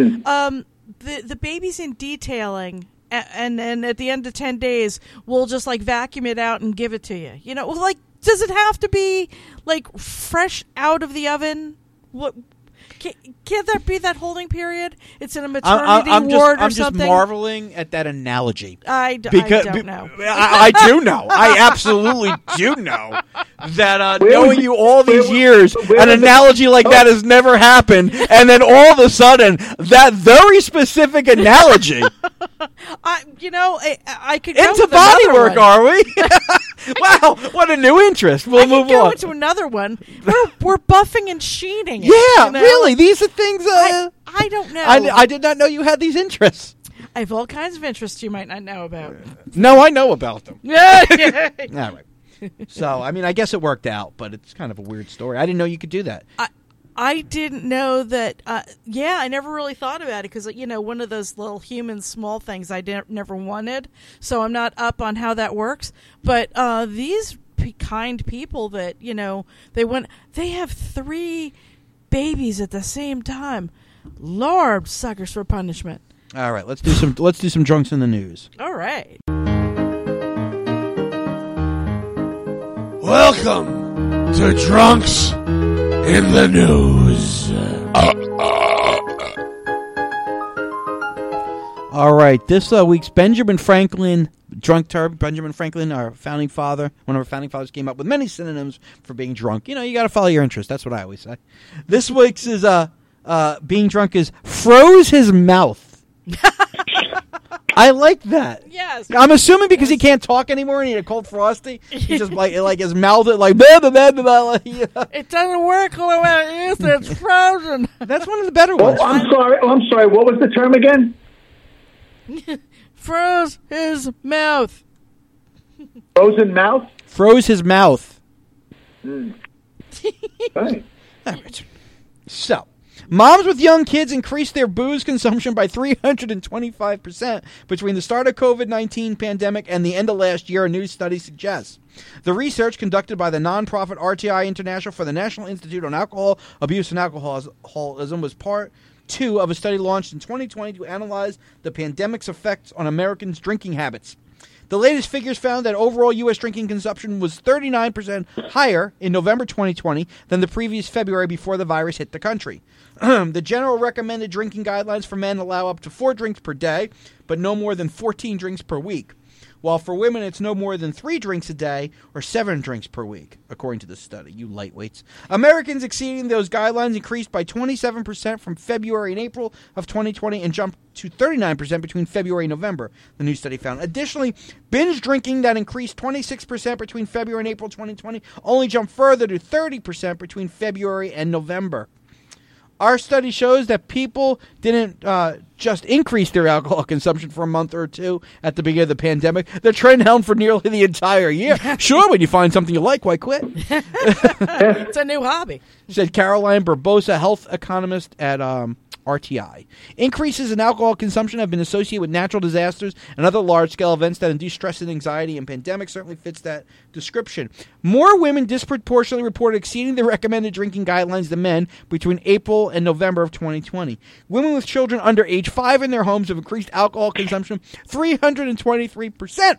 the baby's in detailing, and at the end of 10 days we'll just like vacuum it out and give it to you? Like, does it have to be like fresh out of the oven? What? Can't there be that holding period? It's in a maternity ward or something? I'm just marveling at that analogy. I don't know. I do know. I absolutely do know that knowing you all these years, an analogy like that has never happened, and then all of a sudden, that very specific analogy. I could go into with body another work, one. are we? Wow, what a new interest. We'll move go on. into another one. We're buffing and cheating. Yeah, really. These are things. I don't know. I did not know you had these interests. I have all kinds of interests you might not know about. No, I know about them. Yeah. All right. So, I mean, I guess it worked out, but it's kind of a weird story. I didn't know you could do that. I didn't know that. I never really thought about it because, one of those little human small things I never wanted. So I'm not up on how that works. But these kind people that, they have 3 babies at the same time. Lord, suckers for punishment. All right, let's do some drunks in the news. All right. Welcome to Drunks in the News. All right, this week's Benjamin Franklin, drunk turd. Benjamin Franklin, our founding father, one of our founding fathers, came up with many synonyms for being drunk. You got to follow your interest. That's what I always say. This week's is being drunk is froze his mouth. I like that. Yes. I'm assuming because he can't talk anymore and he had a cold frosty. He just like his mouth like blah, blah, blah, blah, blah. It doesn't work the way it is. It's frozen. That's one of the better ones. Oh, I'm sorry. What was the term again? Froze his mouth. Frozen mouth? Froze his mouth. Right. So, moms with young kids increased their booze consumption by 325% between the start of COVID-19 pandemic and the end of last year, a new study suggests. The research conducted by the nonprofit RTI International for the National Institute on Alcohol Abuse and Alcoholism was part 2 of a study launched in 2020 to analyze the pandemic's effects on Americans' drinking habits. The latest figures found that overall U.S. drinking consumption was 39% higher in November 2020 than the previous February before the virus hit the country. The general recommended drinking guidelines for men allow up to 4 drinks per day, but no more than 14 drinks per week. While for women, it's no more than 3 drinks a day or 7 drinks per week, according to the study. You lightweights. Americans exceeding those guidelines increased by 27% from February and April of 2020 and jumped to 39% between February and November, the new study found. Additionally, binge drinking that increased 26% between February and April 2020 only jumped further to 30% between February and November. Our study shows that people didn't just increase their alcohol consumption for a month or 2 at the beginning of the pandemic. The trend held for nearly the entire year. Sure, when you find something you like, why quit? It's a new hobby. Said Caroline Barbosa, health economist at RTI. Increases in alcohol consumption have been associated with natural disasters and other large-scale events that induce stress and anxiety, and pandemic certainly fits that description. More women disproportionately reported exceeding the recommended drinking guidelines than men between April and November of 2020. Women with children under age 5 in their homes have increased alcohol consumption 323%.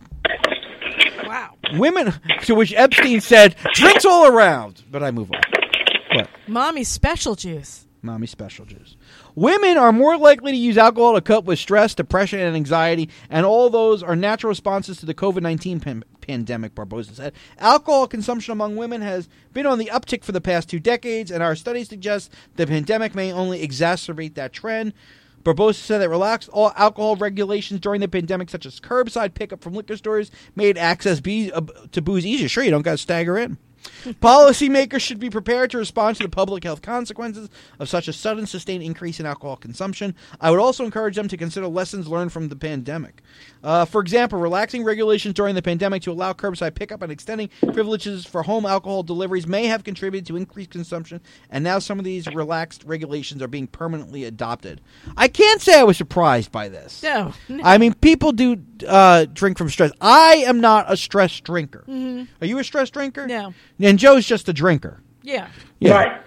Wow. Women, to which Epstein said, drinks all around. But I move on. What? Mommy's special juice. Mommy special juice. Women are more likely to use alcohol to cope with stress, depression, and anxiety, and all those are natural responses to the COVID-19 pandemic, Barbosa said. Alcohol consumption among women has been on the uptick for the past 2 decades, and our studies suggest the pandemic may only exacerbate that trend. Barbosa said that relaxed alcohol regulations during the pandemic, such as curbside pickup from liquor stores, made access to booze easier. Sure, you don't got to stagger in. Policymakers should be prepared to respond to the public health consequences of such a sudden, sustained increase in alcohol consumption. I would also encourage them to consider lessons learned from the pandemic. For example, relaxing regulations during the pandemic to allow curbside pickup and extending privileges for home alcohol deliveries may have contributed to increased consumption, and now some of these relaxed regulations are being permanently adopted. I can't say I was surprised by this. No. I mean, people do drink from stress. I am not a stress drinker. Mm-hmm. Are you a stress drinker? No. And Joe's just a drinker. Yeah. Right.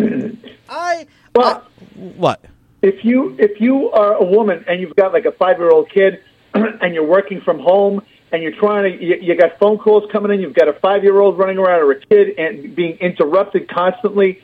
What? If you are a woman and you've got like a 5-year-old kid and you're working from home and you're trying to, you got phone calls coming in, you've got a 5-year-old running around or a kid and being interrupted constantly,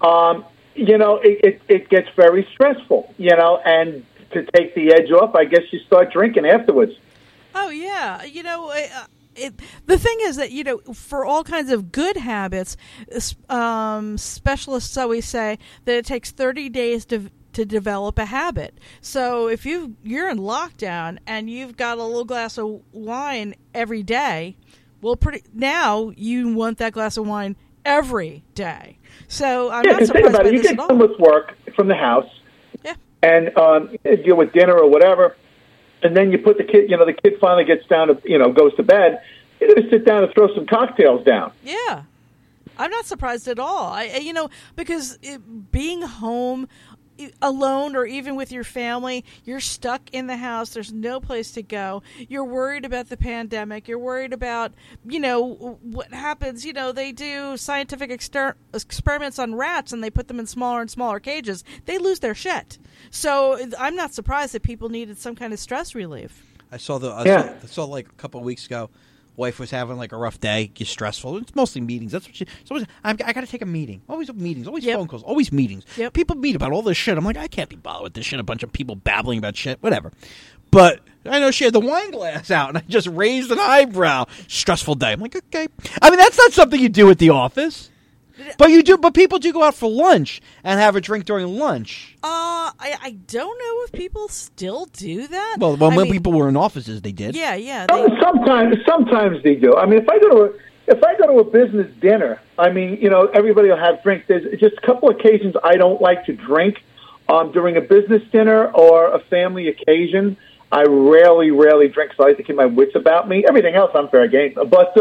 it gets very stressful, and to take the edge off, I guess you start drinking afterwards. Oh, yeah. The thing is that, for all kinds of good habits, specialists always say that it takes 30 days to develop a habit. So if you're in lockdown and you've got a little glass of wine every day, Well, now you want that glass of wine every day. So I'm Yeah, not because think surprised about by it. You this get at done all. with work from the house, Yeah. and deal with dinner or whatever, and then you put the kid. The kid finally gets down to goes to bed. You're going to sit down and throw some cocktails down. Yeah. I'm not surprised at all. Because being home alone or even with your family, you're stuck in the house. There's no place to go. You're worried about the pandemic. You're worried about, what happens. They do scientific experiments on rats and they put them in smaller and smaller cages. They lose their shit. So I'm not surprised that people needed some kind of stress relief. I saw like a couple of weeks ago. Wife was having like a rough day, get stressful. It's mostly meetings. That's what she. So I got to take a meeting. Always meetings. Always phone calls. Always meetings. Yep. People meet about all this shit. I'm like, I can't be bothered with this shit. A bunch of people babbling about shit. Whatever. But I know she had the wine glass out, and I just raised an eyebrow. Stressful day. I'm like, okay. I mean, that's not something you do at the office. But you do. But people do go out for lunch and have a drink during lunch. I don't know if people still do that. Well, when people were in offices, they did. Yeah. Sometimes they do. I mean, if I go to a business dinner, I mean, everybody will have drinks. There's just a couple occasions I don't like to drink during a business dinner or a family occasion. I rarely drink, so I like to keep my wits about me. Everything else, I'm fair game. But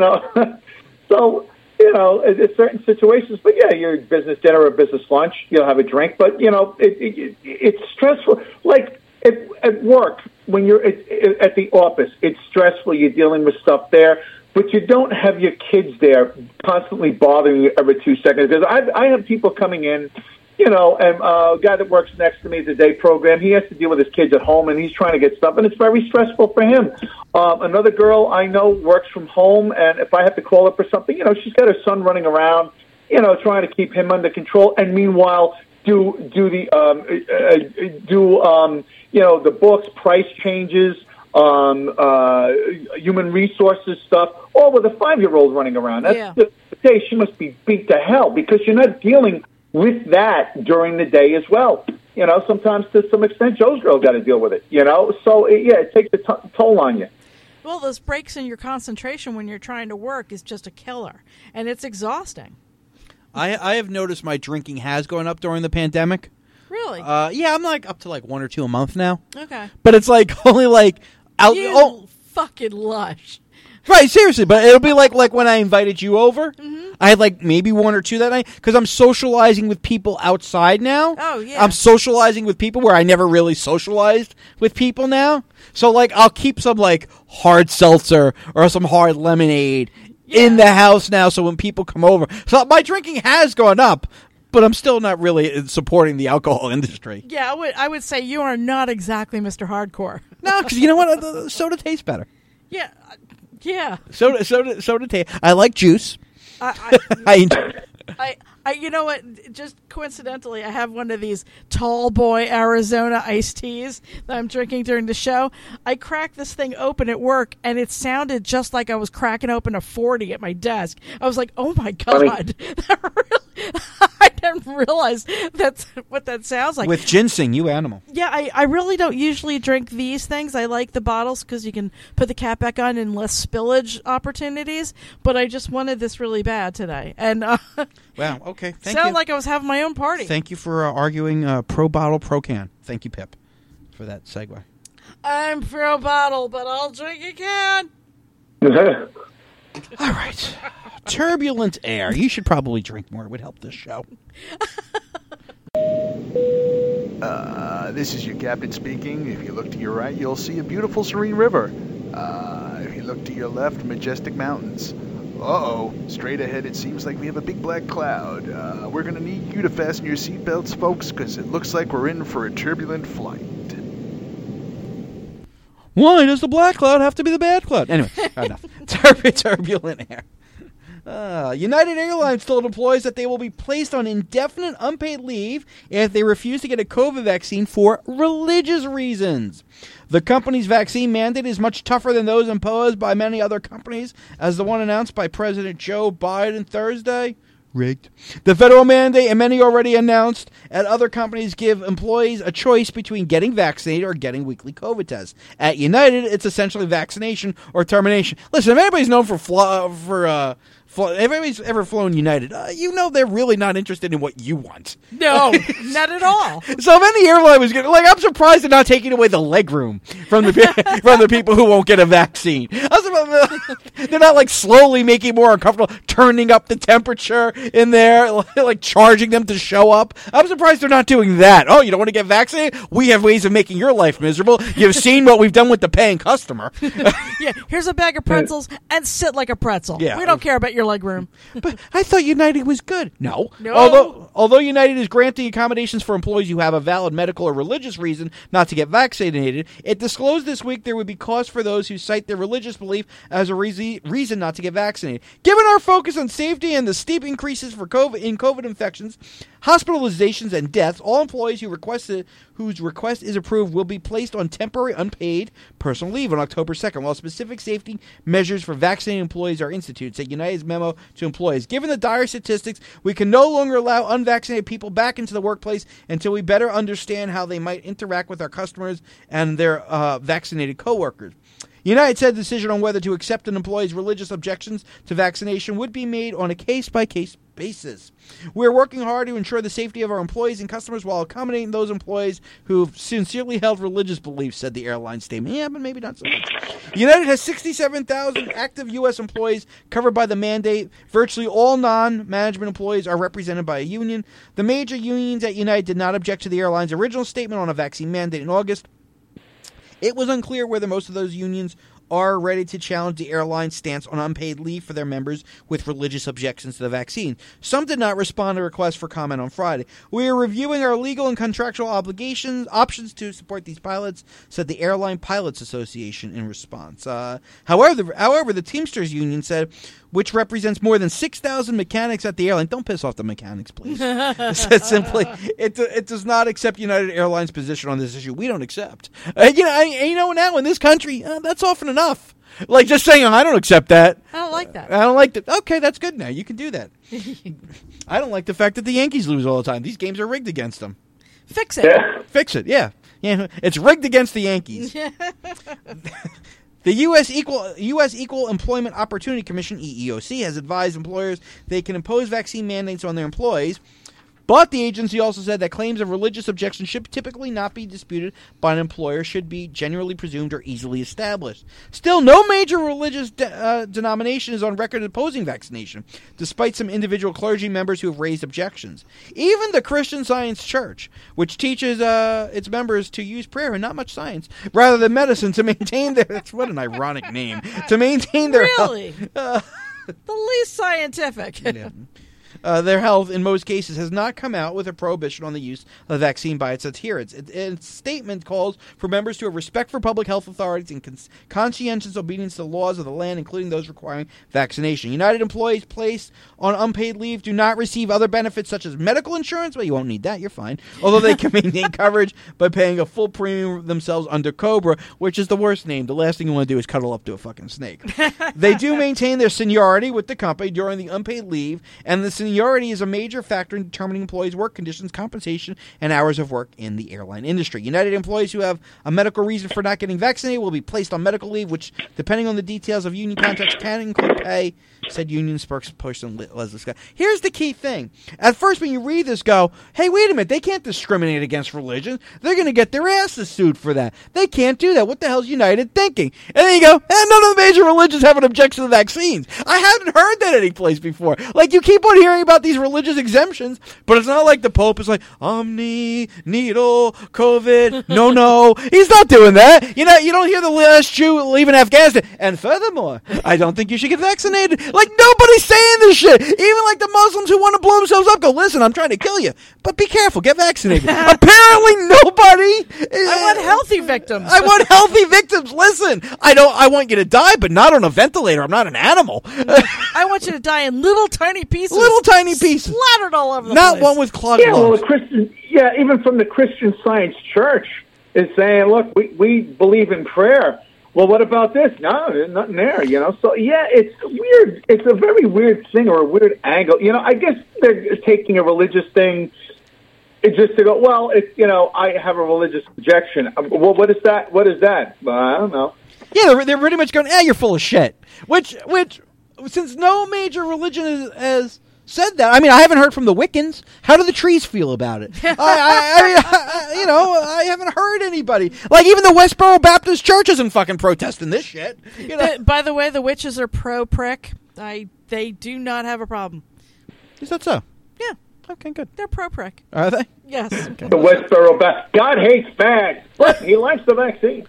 so. It's certain situations, but yeah, your business dinner or business lunch, you'll have a drink, but it's stressful. Like at work, when you're at the office, it's stressful. You're dealing with stuff there, but you don't have your kids there constantly bothering you every 2 seconds. Because I have people coming in, and a guy that works next to me at the day program, he has to deal with his kids at home, and he's trying to get stuff, and it's very stressful for him. Another girl I know works from home, and if I have to call her for something, she's got her son running around, trying to keep him under control, and meanwhile do the books, price changes, human resources stuff, all with a 5-year-old running around. That's the day she must be beat to hell because you're not dealing with that during the day as well. Sometimes to some extent, Joe's girl got to deal with it, So, it takes a toll on you. Well, those breaks in your concentration when you're trying to work is just a killer, and it's exhausting. I have noticed my drinking has gone up during the pandemic. Really? Yeah, I'm like up to like 1 or 2 a month now. Okay. But it's like only like out. You fucking lush. Right, seriously, but it'll be like when I invited you over. Mm-hmm. I had like maybe 1 or 2 that night because I'm socializing with people outside now. Oh, yeah. I'm socializing with people where I never really socialized with people now. So like I'll keep some like hard seltzer or some hard lemonade in the house now so when people come over. So my drinking has gone up, but I'm still not really supporting the alcohol industry. Yeah, I would say you are not exactly Mr. Hardcore. No, because you know what? Soda tastes better. Yeah. Yeah. Soda taste. I like juice. You know what? Just coincidentally, I have one of these Tall Boy Arizona iced teas that I'm drinking during the show. I cracked this thing open at work, and it sounded just like I was cracking open a 40 at my desk. I was like, "Oh my god!" I didn't realize that's what that sounds like. With ginseng, you animal. Yeah, I really don't usually drink these things. I like the bottles because you can put the cap back on and less spillage opportunities. But I just wanted this really bad today, and wow. Okay, thank you. Sound like I was having my own party. Thank you for arguing pro bottle, pro can. Thank you, Pip, for that segue. I'm pro bottle, but I'll drink a can. All right. Turbulent air. You should probably drink more. It would help this show. This is your captain speaking. If you look to your right, you'll see a beautiful serene river. If you look to your left, majestic mountains. Uh-oh. Straight ahead, it seems like we have a big black cloud. We're going to need you to fasten your seatbelts, folks, because it looks like we're in for a turbulent flight. Why does the black cloud have to be the bad cloud? Anyway, enough. Turbulent air. United Airlines told employees that they will be placed on indefinite unpaid leave if they refuse to get a COVID vaccine for religious reasons. The company's vaccine mandate is much tougher than those imposed by many other companies, as the one announced by President Joe Biden Thursday. Rigged. The federal mandate, and many already announced, at other companies give employees a choice between getting vaccinated or getting weekly COVID tests. At United, it's essentially vaccination or termination. Listen, if anybody's known if anybody's ever flown United, you know they're really not interested in what you want. No, not at all. So if any airline was getting, I'm surprised they're not taking away the leg room from the people who won't get a vaccine. They're not slowly making more uncomfortable, turning up the temperature in there, charging them to show up. I'm surprised they're not doing that. Oh, you don't want to get vaccinated? We have ways of making your life miserable. You've seen what we've done with the paying customer. Yeah, here's a bag of pretzels and sit like a pretzel. Yeah. We don't care about your leg room. But I thought United was good. No. Although United is granting accommodations for employees who have a valid medical or religious reason not to get vaccinated, it disclosed this week there would be costs for those who cite their religious belief as a reason not to get vaccinated. Given our focus on safety and the steep increases for COVID infections, hospitalizations, and deaths, all employees whose request is approved will be placed on temporary unpaid personal leave on October 2nd, while specific safety measures for vaccinated employees are instituted, said United's memo to employees. Given the dire statistics, we can no longer allow unvaccinated people back into the workplace until we better understand how they might interact with our customers and their vaccinated coworkers. United said the decision on whether to accept an employee's religious objections to vaccination would be made on a case-by-case basis. We're working hard to ensure the safety of our employees and customers while accommodating those employees who've sincerely held religious beliefs, said the airline statement. Yeah, but maybe not so much. United has 67,000 active U.S. employees covered by the mandate. Virtually all non-management employees are represented by a union. The major unions at United did not object to the airline's original statement on a vaccine mandate in August. It was unclear whether most of those unions are ready to challenge the airline's stance on unpaid leave for their members with religious objections to the vaccine. Some did not respond to requests for comment on Friday. We are reviewing our legal and contractual options to support these pilots, said the Airline Pilots Association in response. However, the Teamsters Union said, which represents more than 6,000 mechanics at the airline. Don't piss off the mechanics, please. It said simply, it does not accept United Airlines' position on this issue. We don't accept. Now in this country, that's often enough. Just saying, I don't accept that. I don't like that. I don't like that. Okay, that's good now. You can do that. I don't like the fact that the Yankees lose all the time. These games are rigged against them. Fix it. Yeah. Fix it, yeah. It's rigged against the Yankees. The U.S. Equal Employment Opportunity Commission, EEOC, has advised employers they can impose vaccine mandates on their employees, but the agency also said that claims of religious objection should typically not be disputed by an employer, should be generally presumed or easily established. Still, no major religious denomination is on record opposing vaccination, despite some individual clergy members who have raised objections. Even the Christian Science Church, which teaches its members to use prayer and not much science, rather than medicine, to maintain their... That's what an ironic name. To maintain their... Really? The least scientific. Yeah. Their health, in most cases, has not come out with a prohibition on the use of the vaccine by its adherents. Its statement calls for members to have respect for public health authorities and conscientious obedience to the laws of the land, including those requiring vaccination. United employees placed on unpaid leave do not receive other benefits such as medical insurance. Well, you won't need that. You're fine. Although they can maintain coverage by paying a full premium themselves under COBRA, which is the worst name. The last thing you want to do is cuddle up to a fucking snake. They do maintain their seniority with the company during the unpaid leave, and the seniority is a major factor in determining employees' work conditions, compensation, and hours of work in the airline industry. United employees who have a medical reason for not getting vaccinated will be placed on medical leave, which, depending on the details of union contracts, can include pay, said union spokesperson Leslie Scott. Here's the key thing. At first, when you read this, go, hey, wait a minute, they can't discriminate against religion. They're going to get their asses sued for that. They can't do that. What the hell's United thinking? And then you go, none of the major religions have an objection to the vaccines. I haven't heard that anyplace before. You keep on hearing about these religious exemptions, but it's not like the Pope is like, Omni, needle, COVID, no. He's not doing that. You don't hear the last Jew leaving Afghanistan. And furthermore, I don't think you should get vaccinated. Nobody's saying this shit. Even the Muslims who want to blow themselves up go, listen, I'm trying to kill you, but be careful, get vaccinated. Apparently nobody. I want healthy victims. I want healthy victims. Listen, I want you to die, but not on a ventilator. I'm not an animal. I want you to die in little tiny pieces. Splattered all over the place. Not one with clogged lungs. Even from the Christian Science Church is saying, look, we believe in prayer. well, what about this? No, there's nothing there, you know. So, yeah, it's weird. It's a very weird thing or a weird angle. You know, I guess they're taking a religious thing just to go, well, I have a religious objection. Well, what is that? What is that? Well, I don't know. Yeah, they're pretty much going, you're full of shit. Which, since no major religion has said that, I mean, I haven't heard from the Wiccans. How do the trees feel about it? I haven't heard anybody. Like, even the Westboro Baptist Church isn't fucking protesting this shit. You know? By the way, the witches are pro-prick. They do not have a problem. Is that so? Yeah. Okay, good. They're pro-prick. Are they? Yes. Okay. The Westboro Baptist. God hates fags, but he likes the vaccine.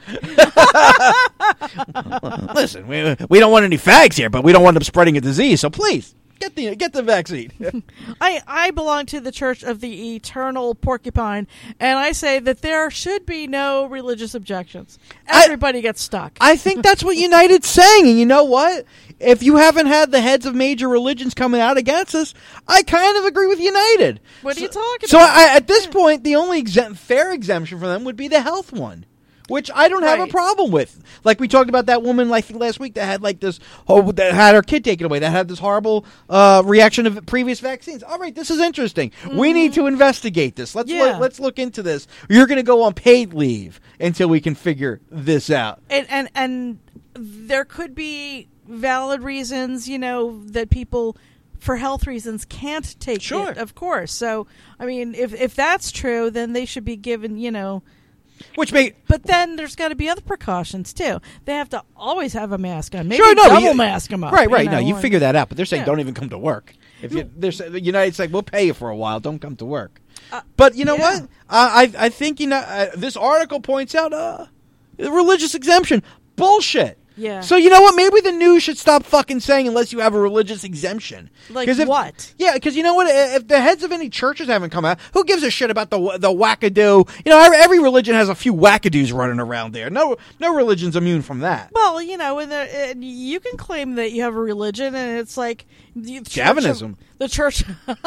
Listen, we don't want any fags here, but we don't want them spreading a disease, so please, get the vaccine. I belong to the Church of the Eternal Porcupine, and I say that there should be no religious objections. Everybody gets stuck. I think that's what United's saying, and you know what? If you haven't had the heads of major religions coming out against us, I kind of agree with United. What are you talking so about? So at this point, the only fair exemption for them would be the health one, which I don't have a problem with. Like we talked about that woman last week that had that had her kid taken away, that had this horrible reaction of previous vaccines. All right, this is interesting. Mm-hmm. We need to investigate this. Let's look into this. You're going to go on paid leave until we can figure this out. And there could be valid reasons, that people for health reasons can't take it, of course. So, I mean, if that's true, then they should be given, But then there's got to be other precautions, too. They have to always have a mask on. Maybe double mask them up. Right. No, you figure that out. But they're saying don't even come to work. United's like, we'll pay you for a while. Don't come to work. But you know what? I think, this article points out the religious exemption. Bullshit. Yeah. So you know what? Maybe the news should stop fucking saying unless you have a religious exemption. Like what? Yeah, because you know what? If the heads of any churches haven't come out, who gives a shit about the wackadoo? Every religion has a few wackadoos running around there. No religion's immune from that. Well, and you can claim that you have a religion, and it's like Javinism. The church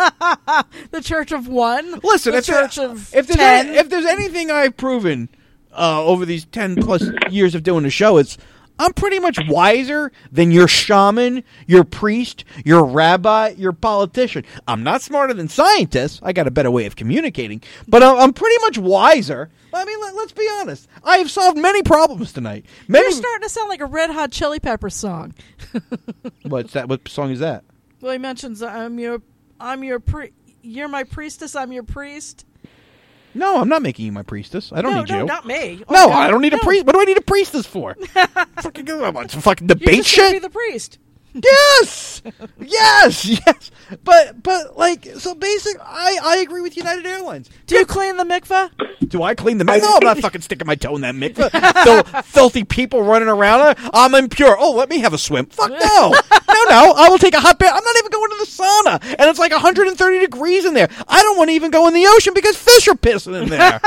of one. Listen, the church of if 10. If there's anything I've proven over these 10+ years of doing the show, it's I'm pretty much wiser than your shaman, your priest, your rabbi, your politician. I'm not smarter than scientists. I got a better way of communicating. But I'm pretty much wiser. I mean, let's be honest. I have solved many problems tonight. You're starting to sound like a Red Hot Chili Peppers song. What's that? What song is that? Well, he mentions, you're my priestess, I'm your priest. No, I'm not making you my priestess. I don't need you. No, not me. No, I don't need a priest. What do I need a priestess for? Fucking debate you just shit. Be the priest. Yes, yes. But so basically, I agree with United Airlines. Do you clean the mikveh? Do I clean the mikveh? No, I'm not fucking sticking my toe in that mikveh. Filthy people running around. I'm impure. Oh, let me have a swim. Fuck no. No. I will take a hot bath. I'm not even going to the sauna. And it's like 130 degrees in there. I don't want to even go in the ocean because fish are pissing in there.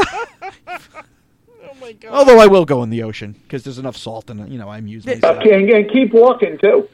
Oh my God. Although I will go in the ocean because there's enough salt in it. I'm using myself. Okay, and keep walking, too.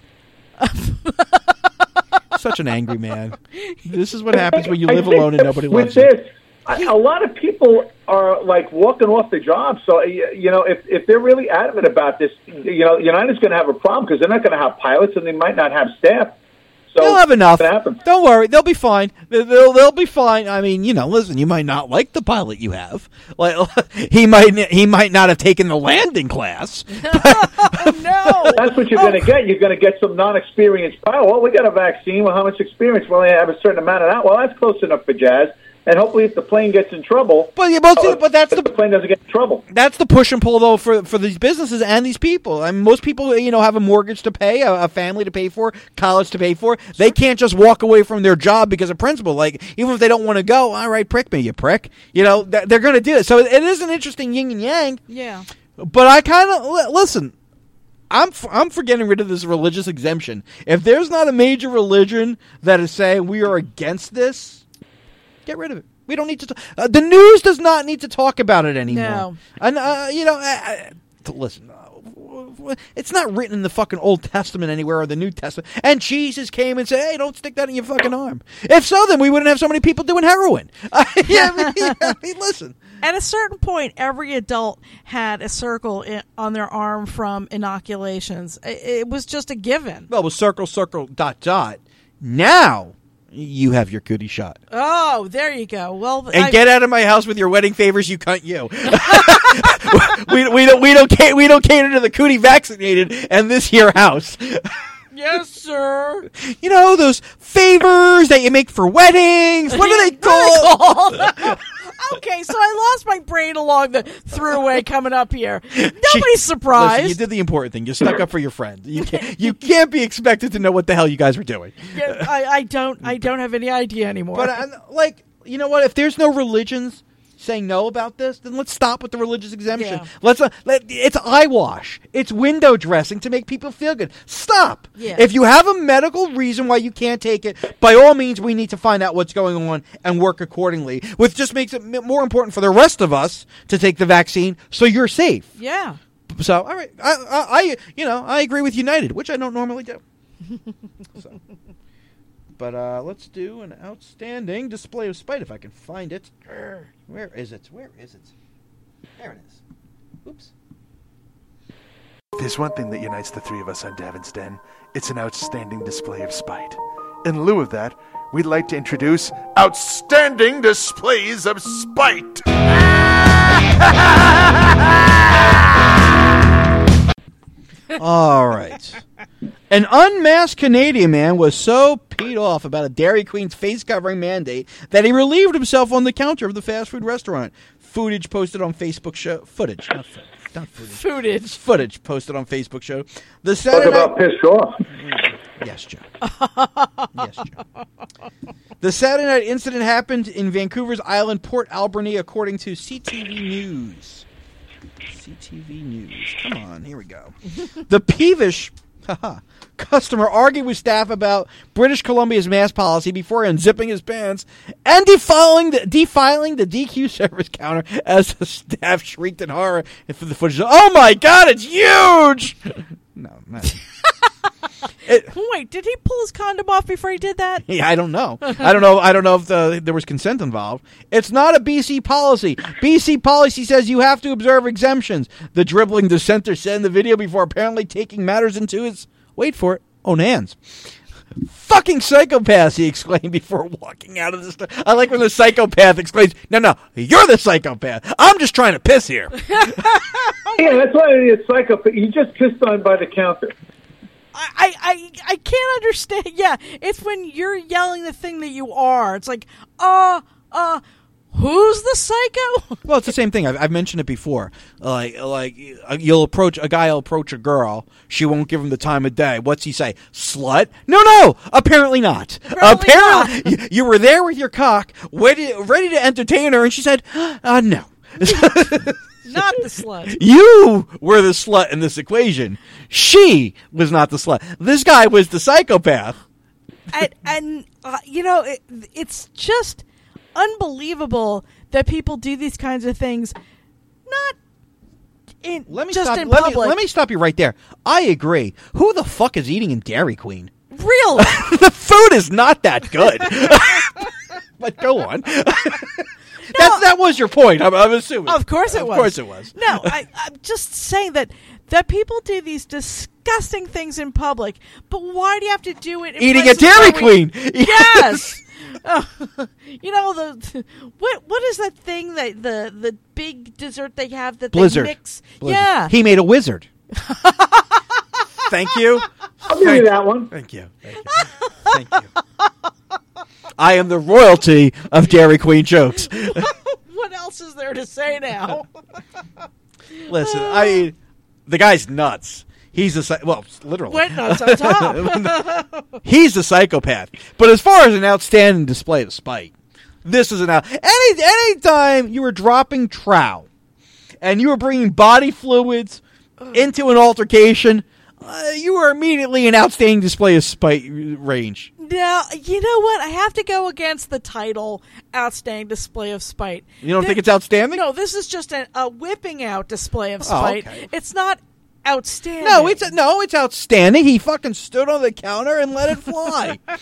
Such an angry man. This is what happens when you live alone and nobody loves you. With this, a lot of people are like walking off the job. So if they're really adamant about this, United's going to have a problem because they're not going to have pilots and they might not have staff. So they'll have enough. Don't worry, they'll be fine. They'll be fine. I mean, listen, you might not like the pilot you have. Like he might not have taken the landing class. No, that's what you're going to get. You're going to get some non-experienced pilot. Well, we got a vaccine. Well, how much experience? Well, they have a certain amount of that. Well, that's close enough for Jazz. And hopefully, if the plane gets in trouble, but that's the plane doesn't get in trouble. That's the push and pull, though, for these businesses and these people. I mean, most people, have a mortgage to pay, a family to pay for, college to pay for. They can't just walk away from their job because of principle. Like, even if they don't want to go, all right, prick me, you prick. They're going to do it. So it is an interesting yin and yang. Yeah. But I kind of listen. I'm for getting rid of this religious exemption. If there's not a major religion that is saying we are against this, get rid of it. We don't need to. The news does not need to talk about it anymore. No. And listen. It's not written in the fucking Old Testament anywhere or the New Testament. And Jesus came and said, "Hey, don't stick that in your fucking arm." If so, then we wouldn't have so many people doing heroin. I mean, listen. At a certain point, every adult had a circle on their arm from inoculations. It was just a given. Well, it was circle, circle, dot, dot. Now you have your cootie shot. Oh, there you go. Well, get out of my house with your wedding favors, you cunt, you. we don't cater to the cootie vaccinated and this here house. Yes, sir. You know those favors that you make for weddings. What are they called? Okay, so I lost my brain along the throughway coming up here. Nobody's surprised. Listen, you did the important thing. You stuck up for your friend. You can't be expected to know what the hell you guys were doing. Yeah, I don't have any idea anymore. But you know what? If there's no religions saying no about this, then let's stop with the religious exemption. Yeah. It's eyewash. It's window dressing to make people feel good. Stop. Yeah. If you have a medical reason why you can't take it, by all means, we need to find out what's going on and work accordingly, which just makes it more important for the rest of us to take the vaccine so you're safe. Yeah. So, all right. I agree with United, which I don't normally do. So. But let's do an outstanding display of spite if I can find it. Where is it? There it is. Oops. There's one thing that unites the three of us on Davin's Den. It's an outstanding display of spite. In lieu of that, we'd like to introduce Outstanding Displays of Spite. All right. An unmasked Canadian man was so peed off about a Dairy Queen's face-covering mandate that he relieved himself on the counter of the fast food restaurant. Footage posted on Facebook show. Footage, not footage. Footage posted on Facebook show. The Saturday Talk about pissed off. Yes, Joe. Yes, Joe. The Saturday night incident happened in Vancouver's Island, Port Alberni, according to CTV News. CTV News. Come on, here we go. The peevish customer argued with staff about British Columbia's mask policy before unzipping his pants and defiling the DQ service counter as the staff shrieked in horror for the footage. Oh my God, it's huge! No, not. Wait, did he pull his condom off before he did that? Yeah, I don't know. I don't know if there was consent involved. It's not a BC policy. BC policy says you have to observe exemptions. The dribbling dissenter said in the video before apparently taking matters into his, wait for it, own hands. Fucking psychopaths, he exclaimed before walking out of the store. I like when the psychopath exclaims, no, you're the psychopath. I'm just trying to piss here. Yeah, that's why it's psychopath. You just pissed on by the counter. I can't understand. Yeah, it's when you're yelling the thing that you are. It's like, who's the psycho? Well, it's the same thing. I've mentioned it before. Like you'll approach a guy. Will approach a girl. She won't give him the time of day. What's he say? Slut? No. Apparently not. Apparently not. You were there with your cock, ready to entertain her, and she said, no. Not the slut. You were the slut in this equation. She was not the slut. This guy was the psychopath. And it's just unbelievable that people do these kinds of things. Not in public. Let me stop you right there. I agree. Who the fuck is eating in Dairy Queen? Really? The food is not that good. But go on. That was your point, I'm assuming. Of course it was. Of course it was. No, I'm just saying that people do these disgusting things in public, but why do you have to do it in eating a Dairy Queen? Yes. What is that thing that the big dessert they have that Blizzard. They mix? Blizzard. Yeah. He made a wizard. Thank you. I'll give you that one. Thank you. Thank you. I am the royalty of Dairy Queen jokes. What else is there to say now? Listen, the guy's nuts. He's literally. Went nuts on top. He's a psychopath. But as far as an outstanding display of spite, this is any time you were dropping trow and you were bringing body fluids into an altercation, you were immediately an outstanding display of spite range. Now, you know what? I have to go against the title, Outstanding Display of Spite. You don't think it's outstanding? No, this is just a whipping out display of spite. Okay. It's not outstanding. No, it's outstanding. He fucking stood on the counter and let it fly. And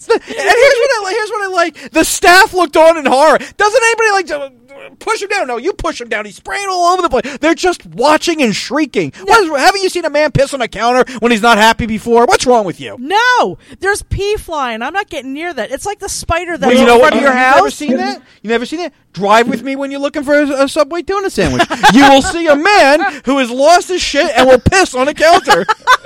here's what I like. The staff looked on in horror. Doesn't anybody like to push him down? No, you push him down. He's spraying all over the place. They're just watching and shrieking. No. Haven't you seen a man piss on a counter when he's not happy before? What's wrong with you? No, there's pee flying. I'm not getting near that. It's like the spider that's You in know front what? of your You house. never seen that? You never seen that? Drive with me when you're looking for a Subway tuna sandwich. You will see a man who has lost his shit and will piss on a counter.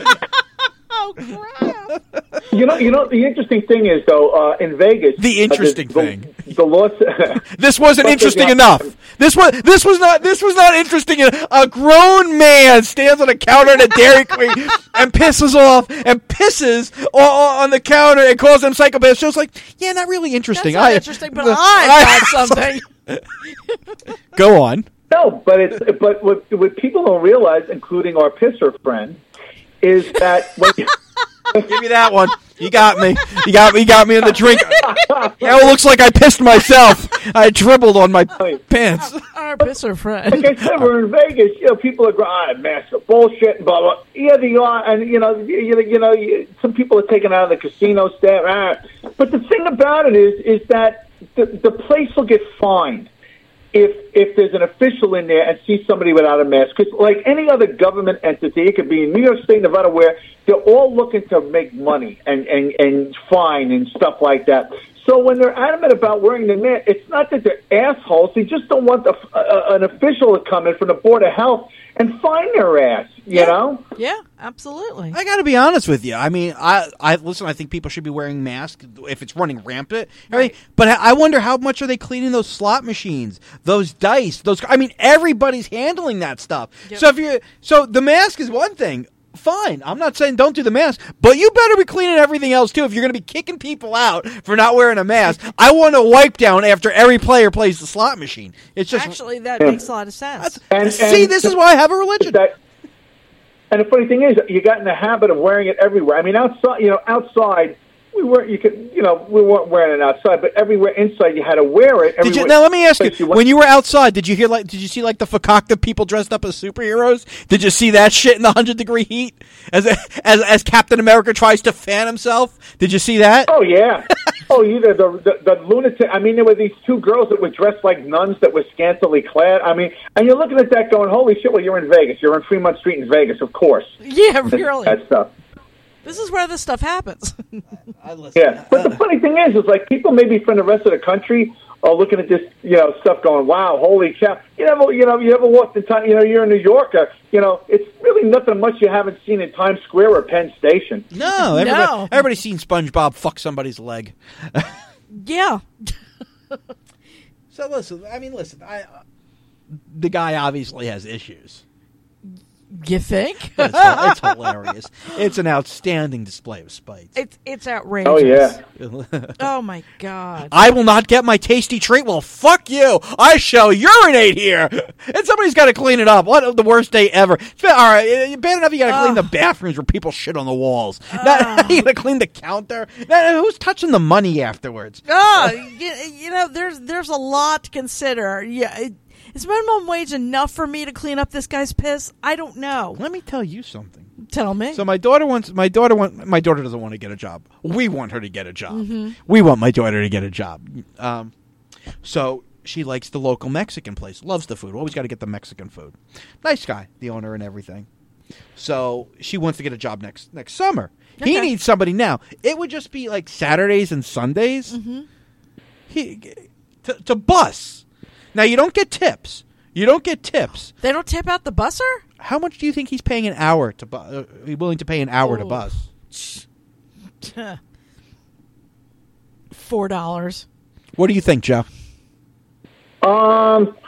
Oh crap! You know, the interesting thing is though, in Vegas, The interesting thing. the law. This wasn't interesting enough. This was not interesting. A grown man stands on a counter at a Dairy Queen and pisses on the counter and calls them psychopaths. So it's like, yeah, not really interesting. That's not interesting, but I got something. Go on. No, but what people don't realize, including our pisser friend, is that when you, Give me that one. You got me. You got me in the drink. Now it looks like I pissed myself. I dribbled on my pants. Our pisser friend. like I said, we're in Vegas. You know, people are going, massive bullshit and blah blah. Yeah, they are, and some people are taken out of the casino staff. But the thing about it is that the place will get fined if there's an official in there and sees somebody without a mask. Because like any other government entity, it could be in New York State, Nevada, where they're all looking to make money and fine and stuff like that. So when they're adamant about wearing the mask, it's not that they're assholes. They just don't want an official to come in from the Board of Health and fine their ass, you know? Yeah, absolutely. I got to be honest with you. I mean, I listen. I think people should be wearing masks if it's running rampant. Right. But I wonder how much are they cleaning those slot machines, those dice, those. I mean, everybody's handling that stuff. Yep. So the mask is one thing. Fine. I'm not saying don't do the mask, but you better be cleaning everything else too. If you're going to be kicking people out for not wearing a mask, I want a wipe down after every player plays the slot machine. It's just Actually, that makes a lot of sense. see, this is why I have a religion. And the funny thing is, you got in the habit of wearing it everywhere. I mean, outside, we weren't wearing it outside, but everywhere inside you had to wear it. Now let me ask you: when you were outside, did you see like the fakakta people dressed up as superheroes? Did you see that shit in the 100-degree heat as Captain America tries to fan himself? Did you see that? Oh yeah, the lunatic. I mean, there were these two girls that were dressed like nuns that were scantily clad. I mean, and you're looking at that going, "Holy shit!" Well, you're in Vegas. You're on Fremont Street in Vegas, of course. Yeah, really. That stuff. This is where this stuff happens. Yeah, but the funny thing is like people maybe from the rest of the country are looking at this, stuff going, wow, holy cow. You ever walked in time, you're in New York, it's really nothing much you haven't seen in Times Square or Penn Station. No, everybody's seen SpongeBob fuck somebody's leg. Yeah. So listen, the guy obviously has issues. You think? It's hilarious. It's an outstanding display of spite. It's outrageous. Oh, yeah. Oh, my God. I will not get my tasty treat. Well, fuck you. I shall urinate here. And somebody's got to clean it up. What the worst day ever. All right, bad enough you got to clean the bathrooms where people shit on the walls. Now you got to clean the counter. Now, who's touching the money afterwards? There's a lot to consider. Yeah, is minimum wage enough for me to clean up this guy's piss? I don't know. Let me tell you something. Tell me. So my daughter doesn't want to get a job. We want her to get a job. Mm-hmm. We want my daughter to get a job. So she likes the local Mexican place. Loves the food. Always got to get the Mexican food. Nice guy, the owner and everything. So she wants to get a job next summer. Okay. He needs somebody now. It would just be like Saturdays and Sundays. Mm-hmm. To bus. Now, you don't get tips. They don't tip out the busser? How much do you think he's paying an hour to willing to pay an hour to bus? $4. What do you think, Joe? $8.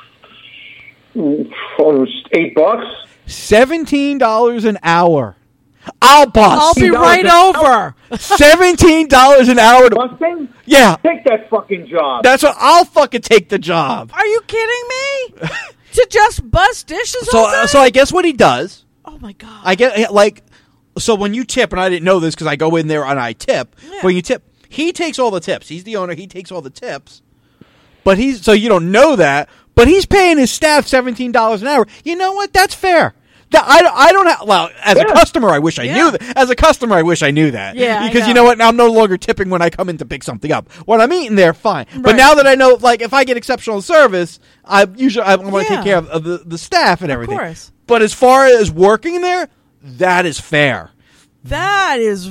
$17 an hour. I'll bus. I'll be right over. $17 an hour to busting? Yeah. Take that fucking job. That's what I'll fucking take the job. Are you kidding me? To just bust dishes all day? So I guess what he does. Oh my God. I get so when you tip, and I didn't know this because I go in there and I tip. Yeah. When you tip, he takes all the tips. He's the owner. He takes all the tips. But so you don't know that. But he's paying his staff $17 an hour. You know what? That's fair. I don't have. Well, as a customer, I wish I knew that. As a customer, I wish I knew that. Yeah, because you know what? Now I'm no longer tipping when I come in to pick something up. When I'm eating there, fine. But Right. now that I know, like, if I get exceptional service, I want to take care of the staff and everything. Of course. But as far as working there, that is fair. That is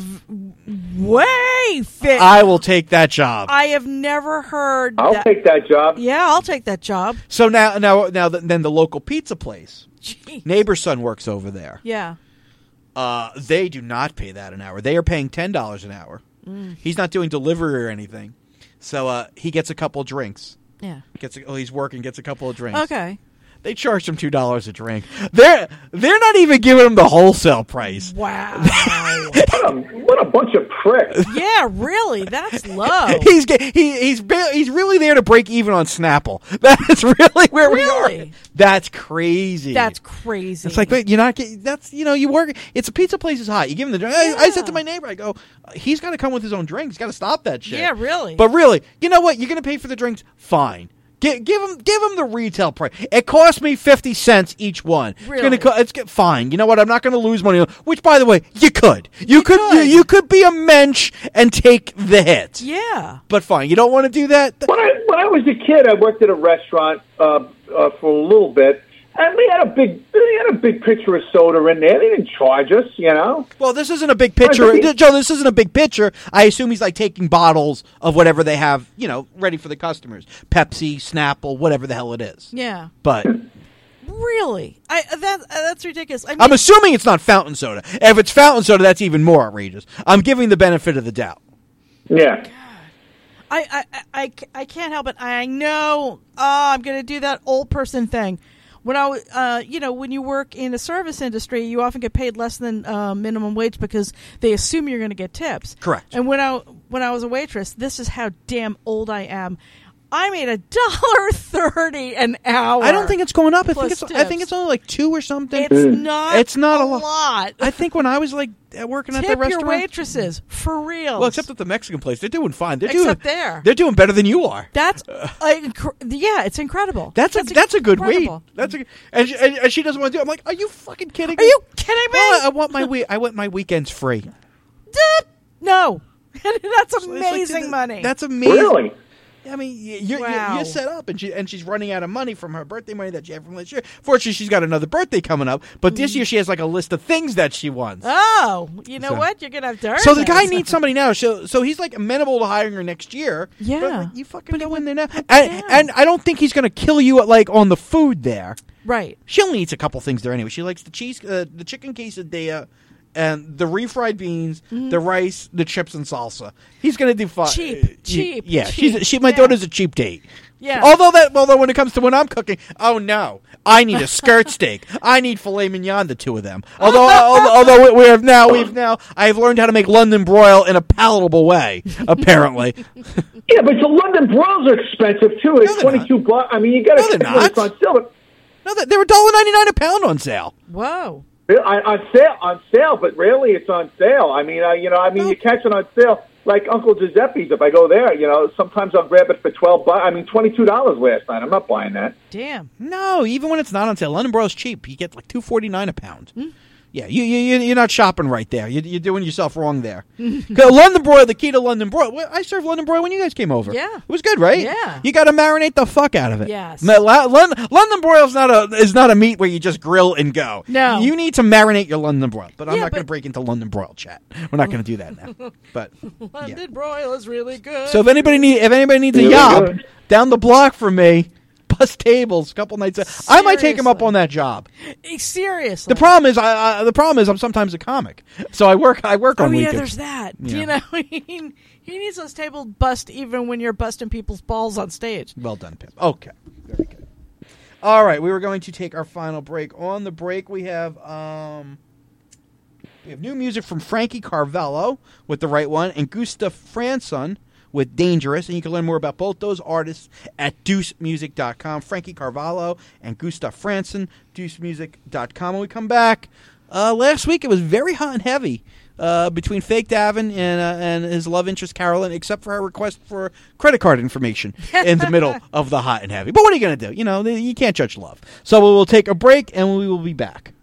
way fit. I will take that job. I have never heard. I'll take that job. Yeah, I'll take that job. So then the local pizza place, Jeez. neighbor's son works over there. Yeah. They do not pay that an hour. They are paying $10 an hour. He's not doing delivery or anything, so he gets a couple drinks. Yeah. He's working, gets a couple of drinks. Okay. They charge him $2 a drink. They're not even giving him the wholesale price. Wow. What a bunch of pricks. Yeah, really. That's low. He's really there to break even on Snapple. That's really where we Really? are. That's crazy. That's crazy. It's like, wait, you're not getting. That's you work. It's a pizza place is hot. You give him the drink. I said to my neighbor, I go, he's got to come with his own drink. He's got to stop that shit. Yeah, really. But really, you know what? You're going to pay for the drinks. Fine. Give him the retail price. It cost me 50 cents each one. Really? It's fine. You know what? I'm not going to lose money. Which, by the way, you could. You could be a mensch and take the hit. Yeah. But fine. You don't want to do that. When I was a kid, I worked at a restaurant for a little bit, and they had a big pitcher of soda in there. They didn't charge us, you know. Well, this isn't a big pitcher, Joe. This isn't a big pitcher. I assume he's like taking bottles of whatever they have, ready for the customers. Pepsi, Snapple, whatever the hell it is. Yeah. But Really? That's ridiculous. I mean, I'm assuming it's not fountain soda. If it's fountain soda, that's even more outrageous. I'm giving the benefit of the doubt. Yeah. I can't help it. I know I'm going to do that old person thing. When when you work in the service industry, you often get paid less than minimum wage because they assume you're going to get tips. Correct. And when I was a waitress, this is how damn old I am. I made $1.30 an hour. I don't think it's going up. I plus think it's only like $2 or something. It's not a a lot. I think when I was like working at the Tip restaurant, your waitresses for real. well, except at the Mexican place, they're doing fine. They're doing better than you are. That's it's incredible. That's a good wait. incredible. And she doesn't want to do it. I'm like, are you fucking kidding me? Are you kidding me? Oh, I want my weekends free. No. That's It's like, amazing money. That's amazing. Really? I mean, you're Wow. set up, and she's running out of money from her birthday money that she had from last year. Fortunately, she's got another birthday coming up, but this year she has like a list of things that she wants. Oh, you know So- what? You're gonna have to. So the guy needs somebody now. So he's like amenable to hiring her next year. Yeah. But, like, you fucking go in there now, and I don't think he's going to kill you on the food there. right. She only eats a couple things there anyway. She likes the chicken quesadilla, and the refried beans, the rice, the chips, and salsa. He's going to do fine. Cheap. Yeah, cheap. my daughter's a cheap date. Yeah. Although when it comes to when I'm cooking, oh no, I need a skirt steak. I need filet mignon, the two of them. Although we've now I've learned how to make London broil in a palatable way. Apparently. Yeah, but the London broils are expensive too. It's $22. I mean, you got to they're when it's not. on sale. No, they're $1.99 a pound on sale. Whoa. On sale, but rarely it's on sale. I mean, you catch it on sale like Uncle Giuseppe's. If I go there, sometimes I'll grab it for $12. I mean, $22 last night. I'm not buying that. Damn. No, even when it's not on sale, London broil's cheap. You get like $2.49 a pound. Yeah, you're not shopping right there. You're doing yourself wrong there. London broil, the key to London broil. I served London broil when you guys came over. Yeah. It was good, right? Yeah. You got to marinate the fuck out of it. Yes. London broil is not a meat where you just grill and go. No. You need to marinate your London broil. But I'm Yeah, not going to but- break into London broil chat. We're not going to do that now. But London broil is really good. so if anybody needs a Really job good. down the block from me, bus tables a couple nights. I might take him up on that job. Seriously. The problem is I'm sometimes a comic, so I work on yeah, weekends. there's that. Yeah. He needs those tables bust even when you're busting people's balls on stage. Well done, Pip. Okay, very good. All right, we were going to take our final break. On the break, we have new music from Frankie Carvalho with The Right One and Gustav Fransson with Dangerous, and you can learn more about both those artists at deucemusic.com. Frankie Carvalho and Gustav Fransson, deucemusic.com. When we come back, last week it was very hot and heavy between Fake Davin and his love interest Carolyn, except for her request for credit card information in the middle of the hot and heavy. But what are you going to do? You can't judge love. So we will take a break, and we will be back.